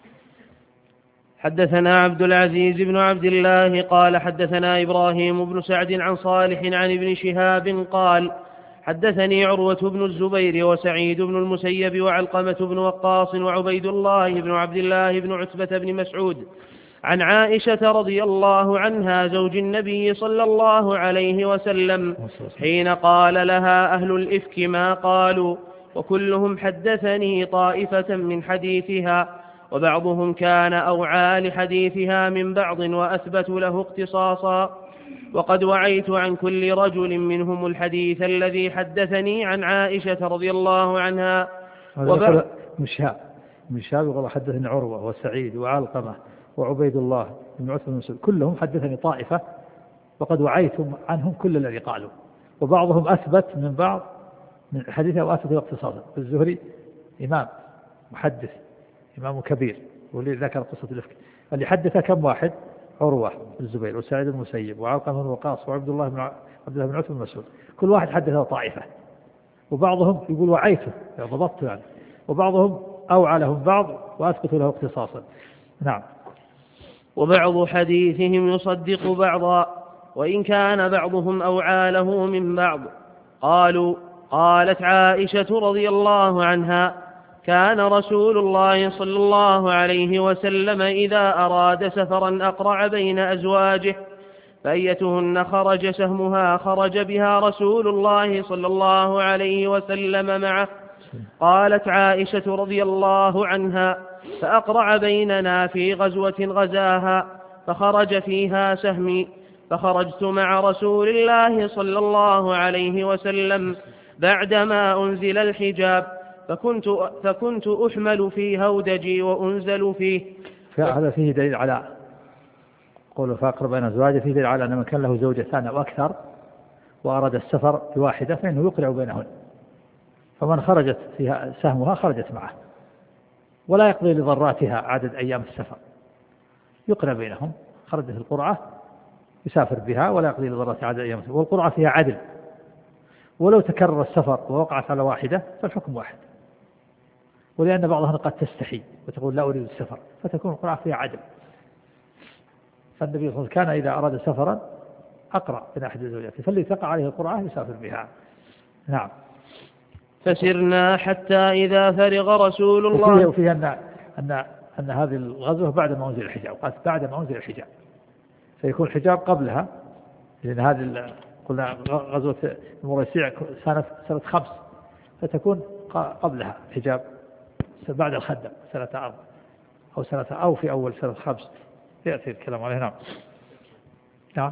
[SPEAKER 3] حدثنا عبد العزيز بن عبد الله قال حدثنا إبراهيم بن سعد عن صالح عن ابن شهاب قال: حدثني عروة بن الزبير وسعيد بن المسيب وعلقمة بن وقاص وعبيد الله بن عبد الله بن عتبة بن مسعود عن عائشة رضي الله عنها زوج النبي صلى الله عليه وسلم حين قال لها أهل الإفك ما قالوا، وكلهم حدثني طائفة من حديثها، وبعضهم كان أوعى لحديثها من بعض وأثبت له اختصاصا، وقد وعيت عن كل رجل منهم الحديث الذي حدثني عن عائشة رضي الله عنها.
[SPEAKER 1] وبعض مشهاب مشهاب يقول حدثني عروة وسعيد وعلقمة وعبيد الله بن عتبة بن مسعود كلهم حدثني طائفة، وقد وعيت عنهم كل الذي قالوا، وبعضهم أثبت من بعض من حديثه وأثبت اختصاصا. الزهري إمام محدث إمام كبير واللي ذكر قصة الإفك اللي حدث كم واحد؟ عروة بن الزبير وسعيد بن المسيب وعلقمة بن وقاص وعبد الله بن عبد الله بن عتبة بن مسعود، كل واحد حدثه طائفة، وبعضهم يقول وعيته يعني ضبطته يعني، وبعضهم أوعى لهم بعض وأثبت له اختصاصا. نعم.
[SPEAKER 3] وبعض حديثهم يصدق بعضا وإن كان بعضهم أوعى له من بعض. قالوا: قالت عائشة رضي الله عنها: كان رسول الله صلى الله عليه وسلم إذا أراد سفرا أقرع بين أزواجه، فأيتهن خرج سهمها خرج بها رسول الله صلى الله عليه وسلم معه. قالت عائشة رضي الله عنها: فأقرع بيننا في غزوة غزاها فخرج فيها سهمي، فخرجت مع رسول الله صلى الله عليه وسلم بعدما أنزل الحجاب، فكنت, فكنت أحمل في هودجي وأنزل فيه.
[SPEAKER 1] فهذا فيه دليل على قوله فأقرع بين أزواجه، فيه دليل على أن من كان له زوجتان أو أكثر وأراد السفر بواحدة فإنه يقرع بينهن، فمن خرجت فيها سهمها خرجت معه، ولا يقضي لضراتها عدد أيام السفر، يقرع بينهم، خرجت القرعة يسافر بها ولا يقضي لضراتها عدد أيام السفر، والقرعة فيها عدل، ولو تكرر السفر ووقعت على واحدة فالحكم واحد، ولأن بعضها قد تستحي وتقول لا أريد السفر فتكون القرعة فيها عدل. فالنبي صلى الله عليه وسلم كان إذا أراد سفرا أقرع بين أحد زوجاته، فالذي تقع عليه القرعة يسافر بها. نعم.
[SPEAKER 3] فسرنا حتى إذا فرغ رسول الله.
[SPEAKER 1] وفيه أن, أن, أن هذه الغزوة بعد ما أنزل الحجاب، قالت بعد ما أنزل الحجاب، فيكون الحجاب قبلها، لأن هذه قلنا غزوة المريسيع سنة سنة خمس، فتكون قبلها الحجاب بعد الخندق سنة أربع أو سنة أو في أول سنة خمس، يأتي الكلام عليه. نعم نعم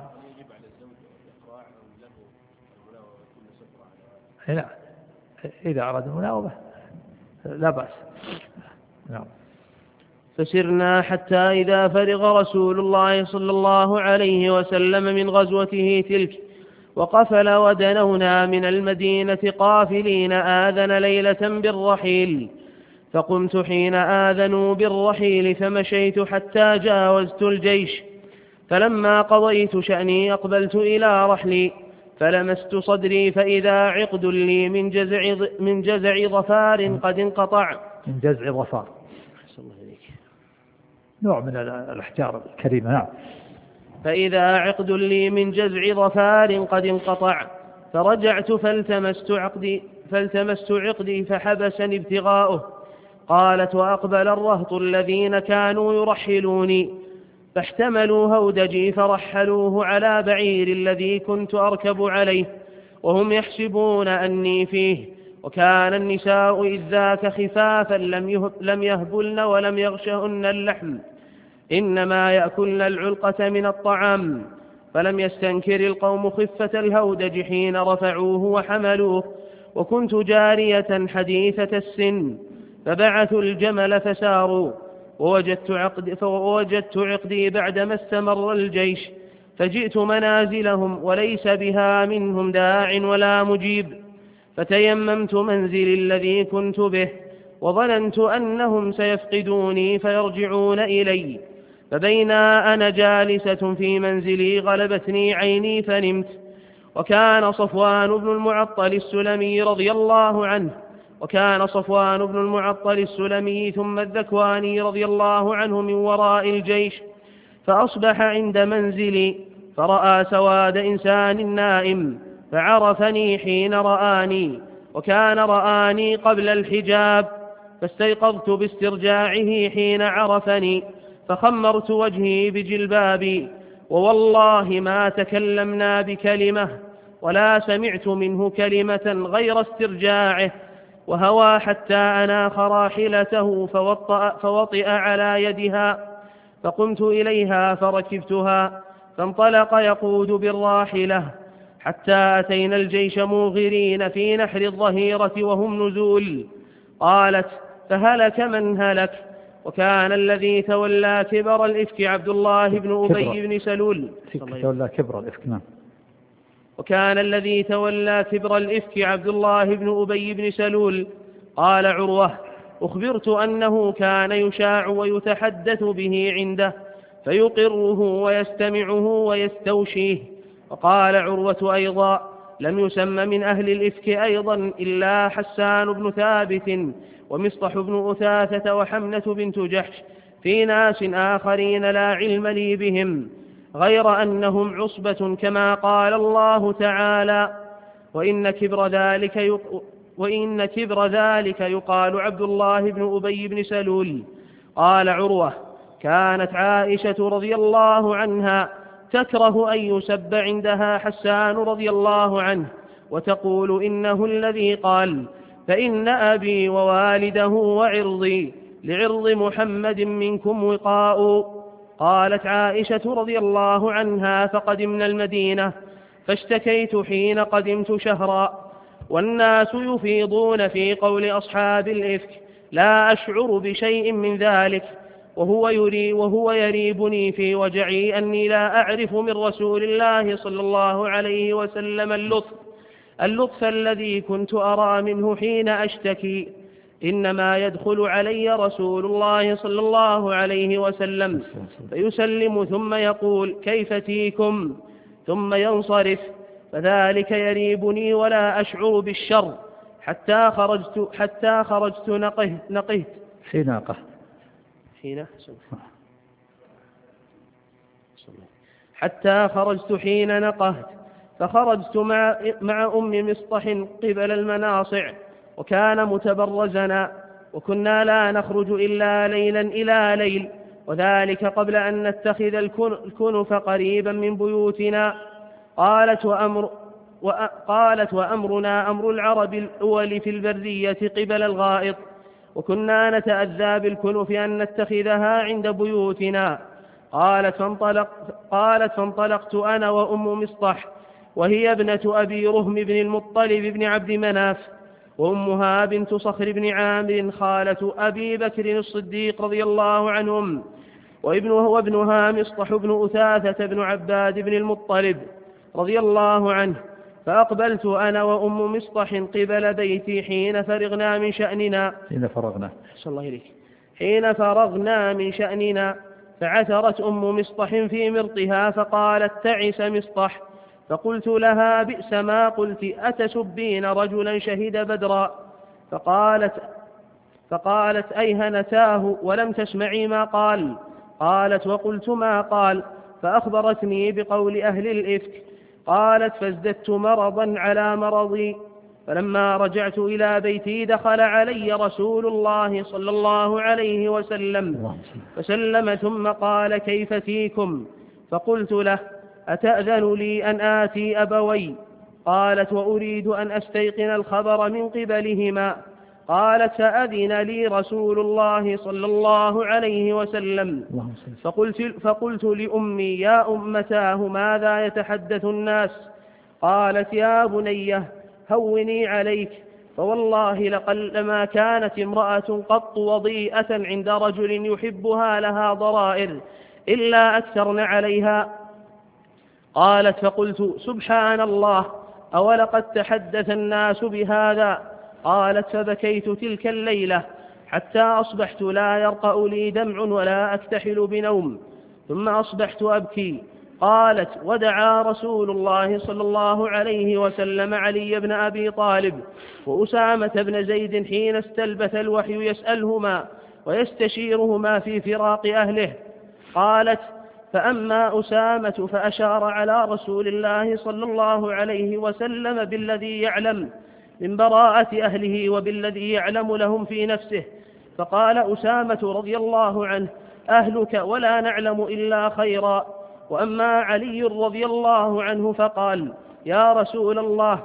[SPEAKER 1] لا، إذا أراد المناوبة لا بأس. نعم.
[SPEAKER 3] فسرنا حتى إذا فرغ رسول الله صلى الله عليه وسلم من غزوته تلك وقفل ودنونا من المدينة قافلين آذن ليلة بالرحيل، فقمت حين آذنوا بالرحيل فمشيت حتى جاوزت الجيش، فلما قضيت شأني أقبلت إلى رحلي فلمست صدري فإذا عقد لي من جزع من جزع ظفار قد انقطع.
[SPEAKER 1] من جزع ظفار نوع من الأحجار الكريمة. نعم.
[SPEAKER 3] فإذا عقد لي من جزع ظفار قد انقطع، فرجعت فالتمست عقدي فالتمست عقدي فحبسني ابتغاؤه. قالت وأقبل الرهط الذين كانوا يرحلوني فاحتملوا هودجي فرحلوه على بعير الذي كنت أركب عليه وهم يحسبون أني فيه، وكان النساء إذ ذاك خفافا لم يهبلن ولم يغشهن اللحم، إنما يأكلن العلقة من الطعام. فلم يستنكر القوم خفة الهودج حين رفعوه وحملوه، وكنت جارية حديثة السن، فبعثوا الجمل فساروا، ووجدت, عقد فوجدت عقدي بعدما استمر الجيش، فجئت منازلهم وليس بها منهم داع ولا مجيب، فتيممت منزلي الذي كنت به، وظننت أنهم سيفقدوني فيرجعون إلي، فبينا أنا جالسة في منزلي غلبتني عيني فنمت. وكان صفوان بن المعطل السلمي رضي الله عنه وكان صفوان بن المعطل السلمي ثم الذكواني رضي الله عنه من وراء الجيش، فأصبح عند منزلي فرأى سواد إنسان نائم فعرفني حين رآني، وكان رآني قبل الحجاب، فاستيقظت باسترجاعه حين عرفني، فخمرت وجهي بجلبابي، ووالله ما تكلمنا بكلمة ولا سمعت منه كلمة غير استرجاعه، وهوى حتى أناخ راحلته فوطأ, فوطئ على يدها، فقمت إليها فركبتها، فانطلق يقود بالراحلة حتى أتينا الجيش موغرين في نحر الظهيرة وهم نزول. قالت فهلك من هلك، وكان الذي تولى كبر الإفك عبد الله بن أبي بن سلول
[SPEAKER 1] تولى كبر الإفك. نعم.
[SPEAKER 3] وكان الذي تولى كبر الإفك عبد الله بن أبي بن سلول. قال عروة أخبرت أنه كان يشاع ويتحدث به عنده فيقره ويستمعه ويستوشيه. وقال عروة أيضا لم يسم من أهل الإفك أيضا إلا حسان بن ثابت ومصطح بن أثاثة وحمنة بنت جحش، في ناس آخرين لا علم لي بهم غير أنهم عصبة كما قال الله تعالى وإن كبر ذلك يق... وإن كبر ذلك يقال عبد الله بن أبي بن سلول. قال عروة كانت عائشة رضي الله عنها تكره أن يسب عندها حسان رضي الله عنه، وتقول إنه الذي قال فإن أبي ووالده وعرضي لعرض محمد منكم وقاء. قالت عائشة رضي الله عنها فقدمنا المدينة فاشتكيت حين قدمت شهرا، والناس يفيضون في قول أصحاب الإفك لا أشعر بشيء من ذلك، وهو, يري وهو يريبني في وجعي أني لا أعرف من رسول الله صلى الله عليه وسلم اللطف اللطف الذي كنت أرى منه حين أشتكي، إنما يدخل علي رسول الله صلى الله عليه وسلم فيسلم ثم يقول كيف تيكم ثم ينصرف، فذلك يريبني ولا أشعر بالشر حتى خرجت حتى خرجت نقهت نقهت
[SPEAKER 1] حين نقهت
[SPEAKER 3] حين حتى خرجت حين نقهت، فخرجت مع, مع أم مصطح قبل المناصع، وكان متبرزنا، وكنا لا نخرج إلا ليلا إلى ليل، وذلك قبل أن نتخذ الكنف قريبا من بيوتنا. قالت وأمر قالت وأمرنا أمر العرب الأول في البرية قبل الغائط، وكنا نتأذى بالكنف أن نتخذها عند بيوتنا. قالت فانطلق قالت فانطلقت أنا وأم مصطح، وهي ابنة أبي رهم بن المطلب بن عبد مناف، وأمها بنت صخر بن عامر خالة أبي بكر الصديق رضي الله عنهم، وابنه وابنها مصطح بن أثاثة بن عباد بن المطلب رضي الله عنه. فأقبلت أنا وأم مصطح قبل بيتي حين فرغنا من شأننا
[SPEAKER 1] حين فرغنا
[SPEAKER 3] الله إليك حين فرغنا من شأننا فعثرت أم مصطح في مرطها فقالت تعس مصطح. فقلت لها بئس ما قلت، أتسبين رجلا شهد بدرا؟ فقالت فقالت أيهنتاه ولم تسمعي ما قال؟ قالت وقلت ما قال، فأخبرتني بقول أهل الإفك. قالت فازددت مرضا على مرضي. فلما رجعت إلى بيتي دخل علي رسول الله صلى الله عليه وسلم فسلم ثم قال كيف فيكم؟ فقلت له أتأذن لي أن آتي أبوي؟ قالت وأريد أن أستيقن الخبر من قبلهما. قالت فأذن لي رسول الله صلى الله عليه وسلم. فقلت, فقلت لأمي يا أمتاه ماذا يتحدث الناس؟ قالت يا بنيه هوني عليك، فوالله لقلما كانت امرأة قط وضيئة عند رجل يحبها لها ضرائر إلا أكثرن عليها. قالت فقلت سبحان الله، أولقد تحدث الناس بهذا؟ قالت فبكيت تلك الليلة حتى أصبحت لا يرقأ لي دمع ولا أكتحل بنوم، ثم أصبحت أبكي. قالت ودعا رسول الله صلى الله عليه وسلم علي بن أبي طالب وأسامة بن زيد حين استلبث الوحي يسألهما ويستشيرهما في فراق أهله. قالت فأما أسامة فأشار على رسول الله صلى الله عليه وسلم بالذي يعلم من براءة أهله وبالذي يعلم لهم في نفسه، فقال أسامة رضي الله عنه أهلك ولا نعلم إلا خيرا. وأما علي رضي الله عنه فقال يا رسول الله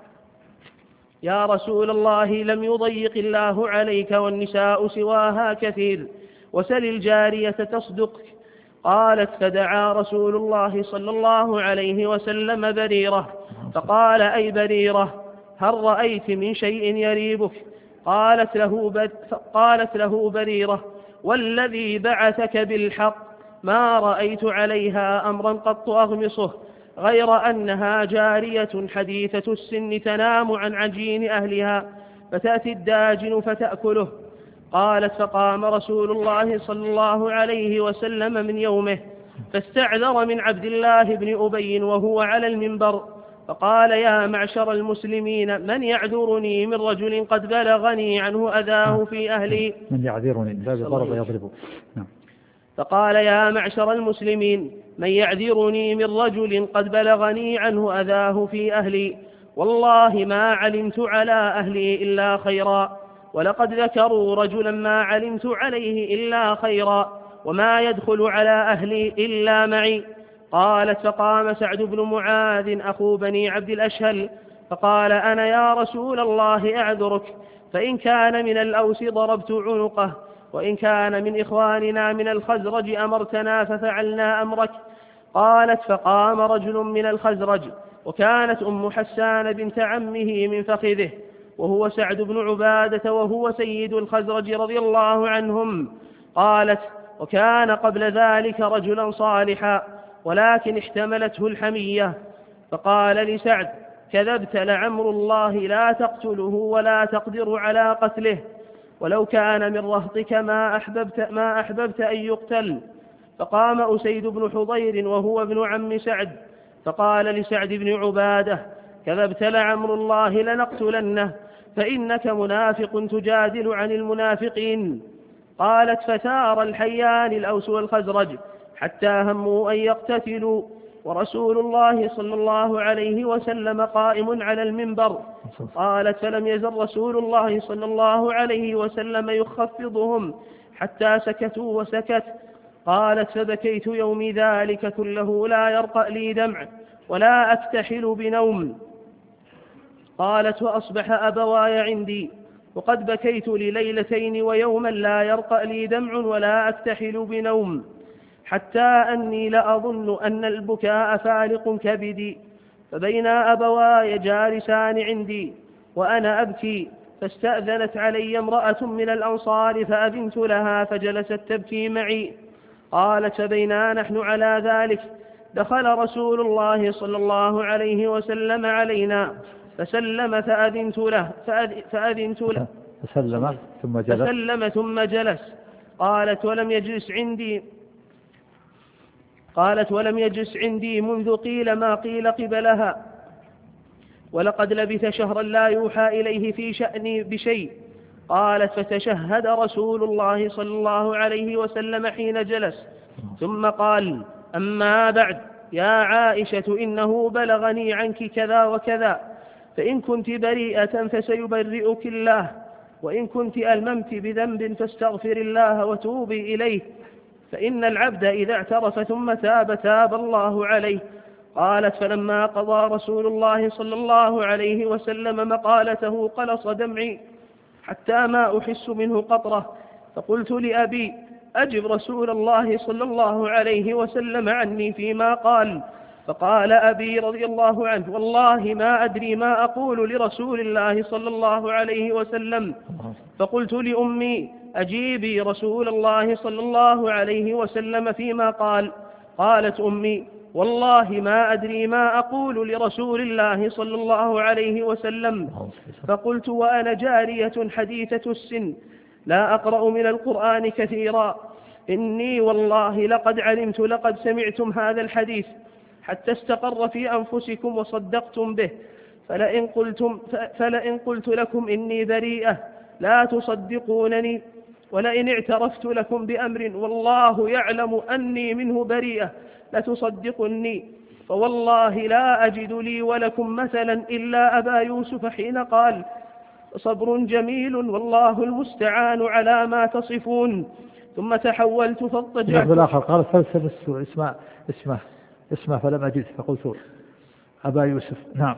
[SPEAKER 3] يا رسول الله لم يضيق الله عليك والنساء سواها كثير، وسل الجارية تصدقك. قالت فدعا رسول الله صلى الله عليه وسلم بريرة فقال أي بريرة هل رأيت من شيء يريبك؟ قالت له, بد... قالت له بريرة والذي بعثك بالحق ما رأيت عليها أمرا قط أغمصه غير أنها جارية حديثة السن تنام عن عجين أهلها فتأتي الداجن فتأكله. قالت فقام رسول الله صلى الله عليه وسلم من يومه فاستعذر من عبد الله بن أبي وهو على المنبر فقال يا معشر المسلمين من يعذرني من رجل قد بلغني عنه أذاه في أهلي؟
[SPEAKER 1] من يعذرني باب ضرب يضربه.
[SPEAKER 3] فقال يا معشر المسلمين من يعذرني من رجل قد بلغني عنه أذاه في أهلي؟ والله ما علمت على أهلي إلا خيرا، ولقد ذكروا رجلا ما علمت عليه إلا خيرا، وما يدخل على أهلي إلا معي. قالت فقام سعد بن معاذ أخو بني عبد الأشهل فقال أنا يا رسول الله أعذرك، فإن كان من الأوس ضربت عنقه، وإن كان من إخواننا من الخزرج أمرتنا ففعلنا أمرك. قالت فقام رجل من الخزرج وكانت أم حسان بنت عمه من فخذه وهو سعد بن عبادة وهو سيد الخزرج رضي الله عنهم. قالت وكان قبل ذلك رجلا صالحا ولكن احتملته الحمية. فقال لسعد كذبت لعمر الله لا تقتله ولا تقدر على قتله، ولو كان من رهطك ما أحببت, ما أحببت أن يقتل. فقام أسيد بن حضير وهو ابن عم سعد فقال لسعد بن عبادة كذبت لعمر الله لنقتلنه، فإنك منافق تجادل عن المنافقين. قالت فثار الحيان الأوس والخزرج حتى هموا أن يقتتلوا، ورسول الله صلى الله عليه وسلم قائم على المنبر. قالت: فلم يزل رسول الله صلى الله عليه وسلم يخفضهم حتى سكتوا وسكت. قالت: فبكيت يومي ذلك كله لا يرقأ لي دمع ولا أكتحل بنوم. قالت: وأصبح أبواي عندي وقد بكيت لليلتين ويوما لا يرقأ لي دمع ولا أكتحل بنوم، حتى أني لأظن أن البكاء فالق كبدي. فبينا أبواي جالسان عندي وأنا أبكي، فاستأذنت علي امرأة من الأنصار فأذنت لها فجلست تبكي معي. قالت: فبينا نحن على ذلك دخل رسول الله صلى الله عليه وسلم علينا فسلم فأذنت له فأذنت له
[SPEAKER 1] فسلم ثم جلس
[SPEAKER 3] فسلم ثم جلس. قالت: ولم يجلس عندي قالت ولم يجلس عندي منذ قيل ما قيل قبلها، ولقد لبث شهرا لا يوحى إليه في شأني بشيء. قالت: فتشهد رسول الله صلى الله عليه وسلم حين جلس ثم قال: أما بعد يا عائشة، إنه بلغني عنك كذا وكذا، فإن كنت بريئة فسيبرئك الله، وإن كنت ألممت بذنب فاستغفر الله وتوبي إليه، فإن العبد إذا اعترف ثم تاب تاب الله عليه. قالت: فلما قضى رسول الله صلى الله عليه وسلم مقالته قلص دمعي حتى ما أحس منه قطرة، فقلت لأبي: أجب رسول الله صلى الله عليه وسلم عني فيما قال. فقال أبي رضي الله عنه: والله ما أدري ما أقول لرسول الله صلى الله عليه وسلم. فقلت لأمي: أجيبي رسول الله صلى الله عليه وسلم فيما قال. قالت أمي: والله ما أدري ما أقول لرسول الله صلى الله عليه وسلم. فقلت وأنا جارية حديثة السن لا أقرأ من القرآن كثيرا: إني والله لقد علمت لقد سمعتم هذا الحديث حتى استقر في أنفسكم وصدقتم به، فلئن قلتم فلئن قلت لكم إني بريئة لا تصدقونني، ولئن اعترفت لكم بأمر والله يعلم أني منه بريئة لتصدقني، فوالله لا أجد لي ولكم مثلا إلا أبا يوسف حين قال: صبر جميل والله المستعان على ما تصفون. ثم تحولت فاضطجعت.
[SPEAKER 1] في الآخر قال: فلسفت اسمه اسمه اسمه فلم أجد فقلت أبا يوسف. نعم.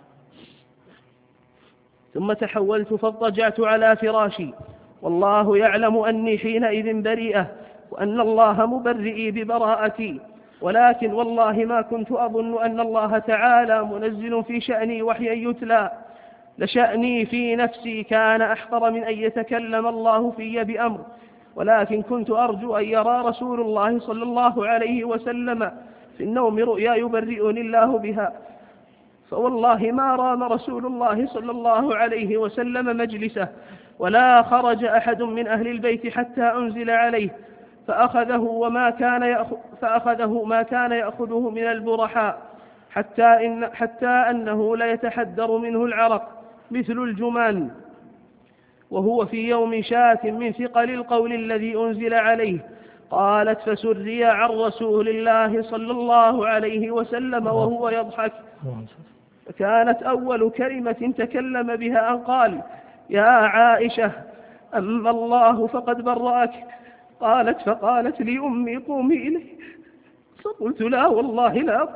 [SPEAKER 3] ثم تحولت فاضطجعت على فراشي والله يعلم أني حينئذ بريئة وأن الله مبرئي ببراءتي، ولكن والله ما كنت أظن أن الله تعالى منزل في شأني وحيا يتلى، لشأني في نفسي كان أحقر من أن يتكلم الله في بأمر، ولكن كنت أرجو أن يرى رسول الله صلى الله عليه وسلم في النوم رؤيا يبرئني الله بها. فوالله ما رام رسول الله صلى الله عليه وسلم مجلسه ولا خرج أحد من أهل البيت حتى أنزل عليه، فأخذه وما كان يأخذ فأخذه ما كان يأخذه من البرحاء حتى, إن حتى أنه ليتحدر منه العرق مثل الجمان، وهو في يوم شاك من ثقل القول الذي أنزل عليه. قالت: فسري عن رسول الله صلى الله عليه وسلم وهو يضحك، فكانت أول كلمة تكلم بها أن قال: يا عائشة، أما الله فقد برأك. قالت: فقالت لي أمي: قومي إليه. فقلت: لا والله لا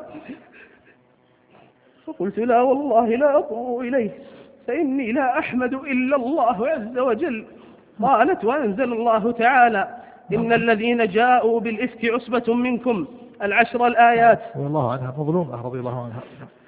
[SPEAKER 3] فقلت لا والله لا أقوم إليه، فإني لا أحمد إلا الله عز وجل. قالت: وأنزل الله تعالى: إن الذين جاءوا بالإفك عصبة منكم، العشر الآيات.
[SPEAKER 1] رضي الله عنها مظلومة رضي الله عنها.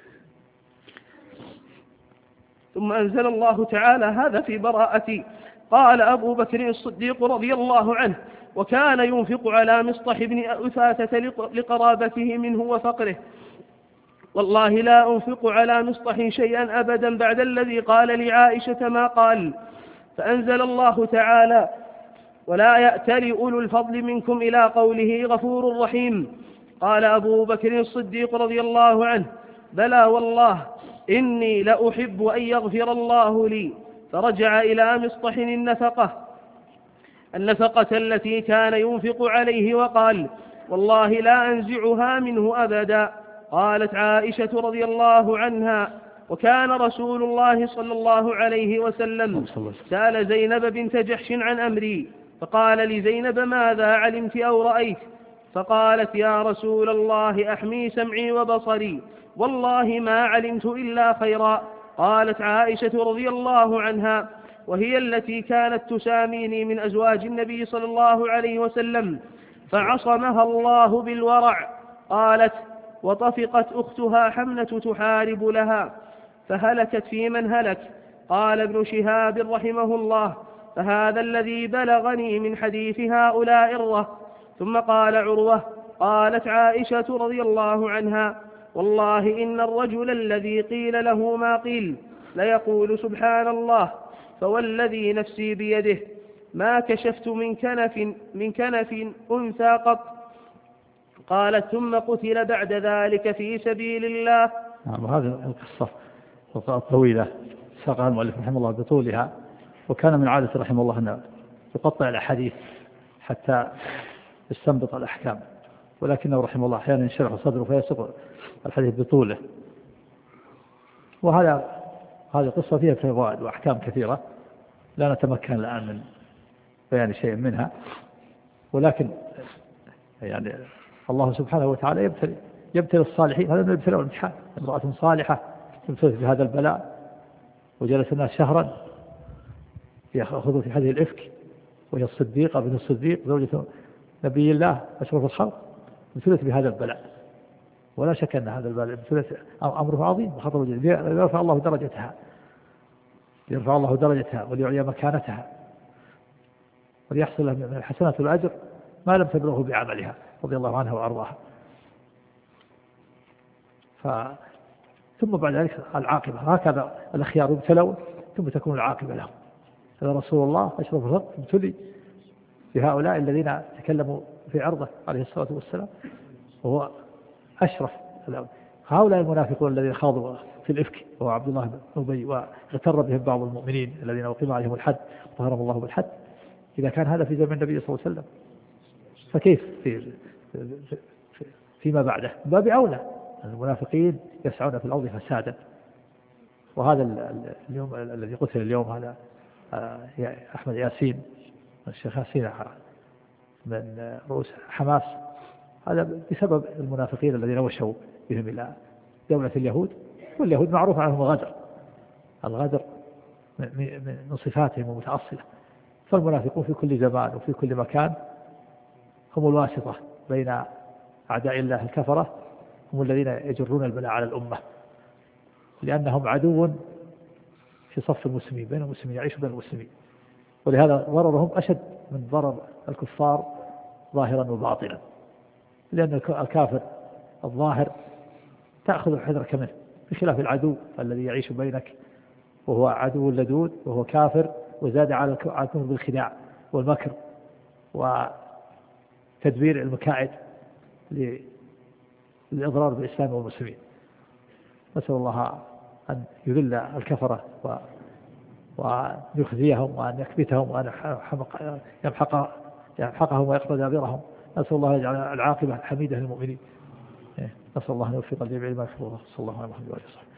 [SPEAKER 3] ثم أنزل الله تعالى هذا في براءتي. قال أبو بكر الصديق رضي الله عنه: وكان ينفق على مصطح بن أثاثة لقرابته منه وفقره، والله لا أنفق على مصطح شيئا أبدا بعد الذي قال لعائشة ما قال. فأنزل الله تعالى: ولا يأتل أولو الفضل منكم إلى قوله غفور رحيم. قال أبو بكر الصديق رضي الله عنه: بلى والله إني لأحب أن يغفر الله لي. فرجع إلى مصطح النفقة النفقة التي كان ينفق عليه وقال: والله لا أنزعها منه أبدا. قالت عائشة رضي الله عنها: وكان رسول الله صلى الله عليه وسلم سأل زينب بنت جحش عن أمري، فقال لزينب: ماذا علمت أو رأيت؟ فقالت: يا رسول الله أحمي سمعي وبصري، والله ما علمت إلا خيرا. قالت عائشة رضي الله عنها: وهي التي كانت تساميني من أزواج النبي صلى الله عليه وسلم، فعصمها الله بالورع. قالت: وطفقت أختها حمنة تحارب لها فهلكت في من هلك. قال ابن شهاب رحمه الله: فهذا الذي بلغني من حديث هؤلاء الرهط. ثم قال عروة: قالت عائشة رضي الله عنها: والله إن الرجل الذي قيل له ما قيل ليقول سبحان الله، فوالذي نفسي بيده ما كشفت من كنف من كنف أنثى قط. قالت: ثم قتل بعد ذلك في سبيل الله.
[SPEAKER 1] نعم، وهذه القصة الطويلة ساقها المؤلف رحمه الله بطولها، وكان من عادة رحمه الله أن يقطع الأحاديث حتى يستنبط الأحكام، ولكنه رحمه الله أحيانا ينشرح صدره فيسوق الحديث بطوله. وهذا هذه القصة فيها فوائد وأحكام كثيرة لا نتمكن الآن من بيان شيء منها، ولكن يعني الله سبحانه وتعالى يبتلي يبتلي الصالحين. هذا من الابتلاء والامتحان. امرأة صالحة تبتلى في هذا البلاء، وجلس الناس شهرا يأخذوا في هذه الإفك، وهي الصديقة بنت الصديق زوجة نبي الله أشرف الخلق، ابتلت بهذا البلاء. ولا شك أن هذا البلاء ابتلت أمره عظيم وخطر جدا. يرفع الله درجتها يرفع الله درجتها وليعلي مكانتها وليحصل لها من الحسنات والأجر ما لم تبلغه بعملها، رضي الله عنها وأرضاها. ف... ثم بعد ذلك العاقبة، هكذا الأخيار يبتلون ثم تكون العاقبة لهم. هذا رسول الله أشرف الخلق ابتلي بهؤلاء الذين تكلموا في عرضه عليه الصلاة والسلام، وهو أشرف. هؤلاء المنافقون الذين خاضوا في الإفك وهو عبد الله بن أبي، واغتر بهم بعض المؤمنين الذين أقيم عليهم الحد طهرهم الله بالحد. إذا كان هذا في زمن النبي صلى الله عليه وسلم فكيف في فيما بعده؟ باب أولى. المنافقين يسعون في الأرض فسادا. وهذا اليوم الذي قتل اليوم هذا أحمد ياسين، الشيخ ياسين من رؤوس حماس، هذا بسبب المنافقين الذين وشوا بهم إلى دولة اليهود. واليهود معروف عنهم الغدر، الغدر من صفاتهم المتأصلة. فالمنافقون في كل زمان وفي كل مكان هم الواسطة بين أعداء الله الكفرة، هم الذين يجرون البلاء على الأمة، لأنهم عدو في صف المسلمين، بين المسلمين، يعيشوا بين المسلمين. ولهذا ضررهم أشد من ضرر الكفار ظاهرا وباطنا، لأن الكافر الظاهر تأخذ حذرك منه، بخلاف العدو الذي يعيش بينك وهو عدو لدود وهو كافر، وزاد على الكفر بالخداع والمكر وتدبير المكائد للإضرار بالإسلام والمسلمين. نسأل الله أن يذل الكفرة ويخزيهم وأن يكبتهم وأن يمحق يمحقهم ويقضي دابرهم. نسأل الله يجعل العاقبة الحميدة للمؤمنين. نسأل الله أن يوفق الجميع لما يحب الله. صلى الله عليه وسلم.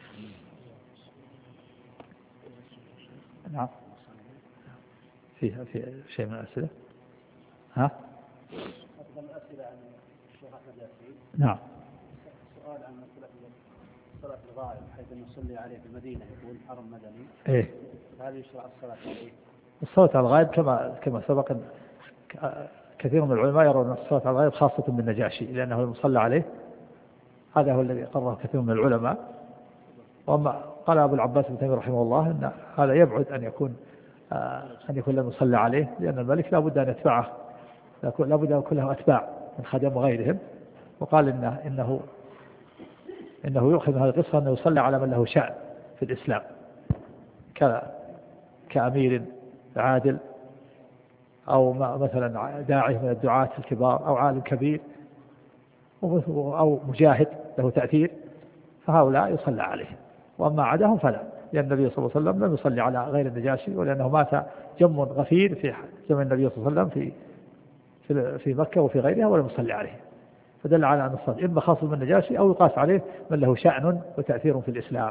[SPEAKER 1] نعم، فيها في شيء من الأسئلة. ها؟
[SPEAKER 4] أفضل الأسئلة عن الشيخ أحمد ياسين.
[SPEAKER 1] نعم.
[SPEAKER 4] سؤال عن مسألة صلاة الغائب، حيث نصلي عليه في المدينة يكون حرم مدني.
[SPEAKER 1] إيه.
[SPEAKER 4] هل يشرع الصلاة عليه؟
[SPEAKER 1] الصلاة على الغائب كما كما سبق، كثير من العلماء يرون الصلاة على الغائب خاصة بالنجاشي لأنه المصلى عليه. هذا هو الذي قرره كثير من العلماء. وأما قال أبو العباس بن تيمية رحمه الله أن هذا يبعد أن يكون أن يكون لم يصلى عليه، لأن الملك لا بد أن يتبعه، لا بد أن يكون له أتباع من خدم وغيرهم. وقال إنه إنه إنه يؤخذ من هذه القصة أنه يصلى على من له شأن في الإسلام، كأمير عادل، أو مثلا داعي من الدعاة الكبار، أو عالم كبير، أو مجاهد له تأثير، فهؤلاء يصلى عليه. وأما عداهم فلا، لأن النبي صلى الله عليه وسلم لم يصلي على غير النجاشي، ولأنه مات جم غفير في زمن النبي صلى الله عليه وسلم في في مكة وفي غيرها ولم يصلي عليه. فدل على أن الصلاة إما خاص بالنجاشي أو يقاس عليه من له شأن وتأثير في الإسلام.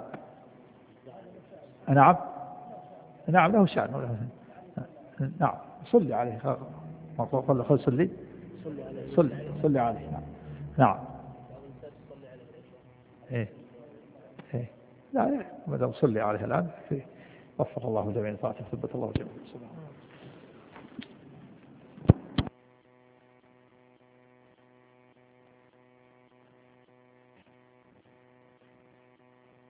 [SPEAKER 1] نعم نعم له شأن. نعم صلي عليه. قال خل صلي صلي صلي عليه. نعم نعم إيه إيه لا ما دام صلي عليه الآن وفق الله جميع الطاعة ثبت الله جميع.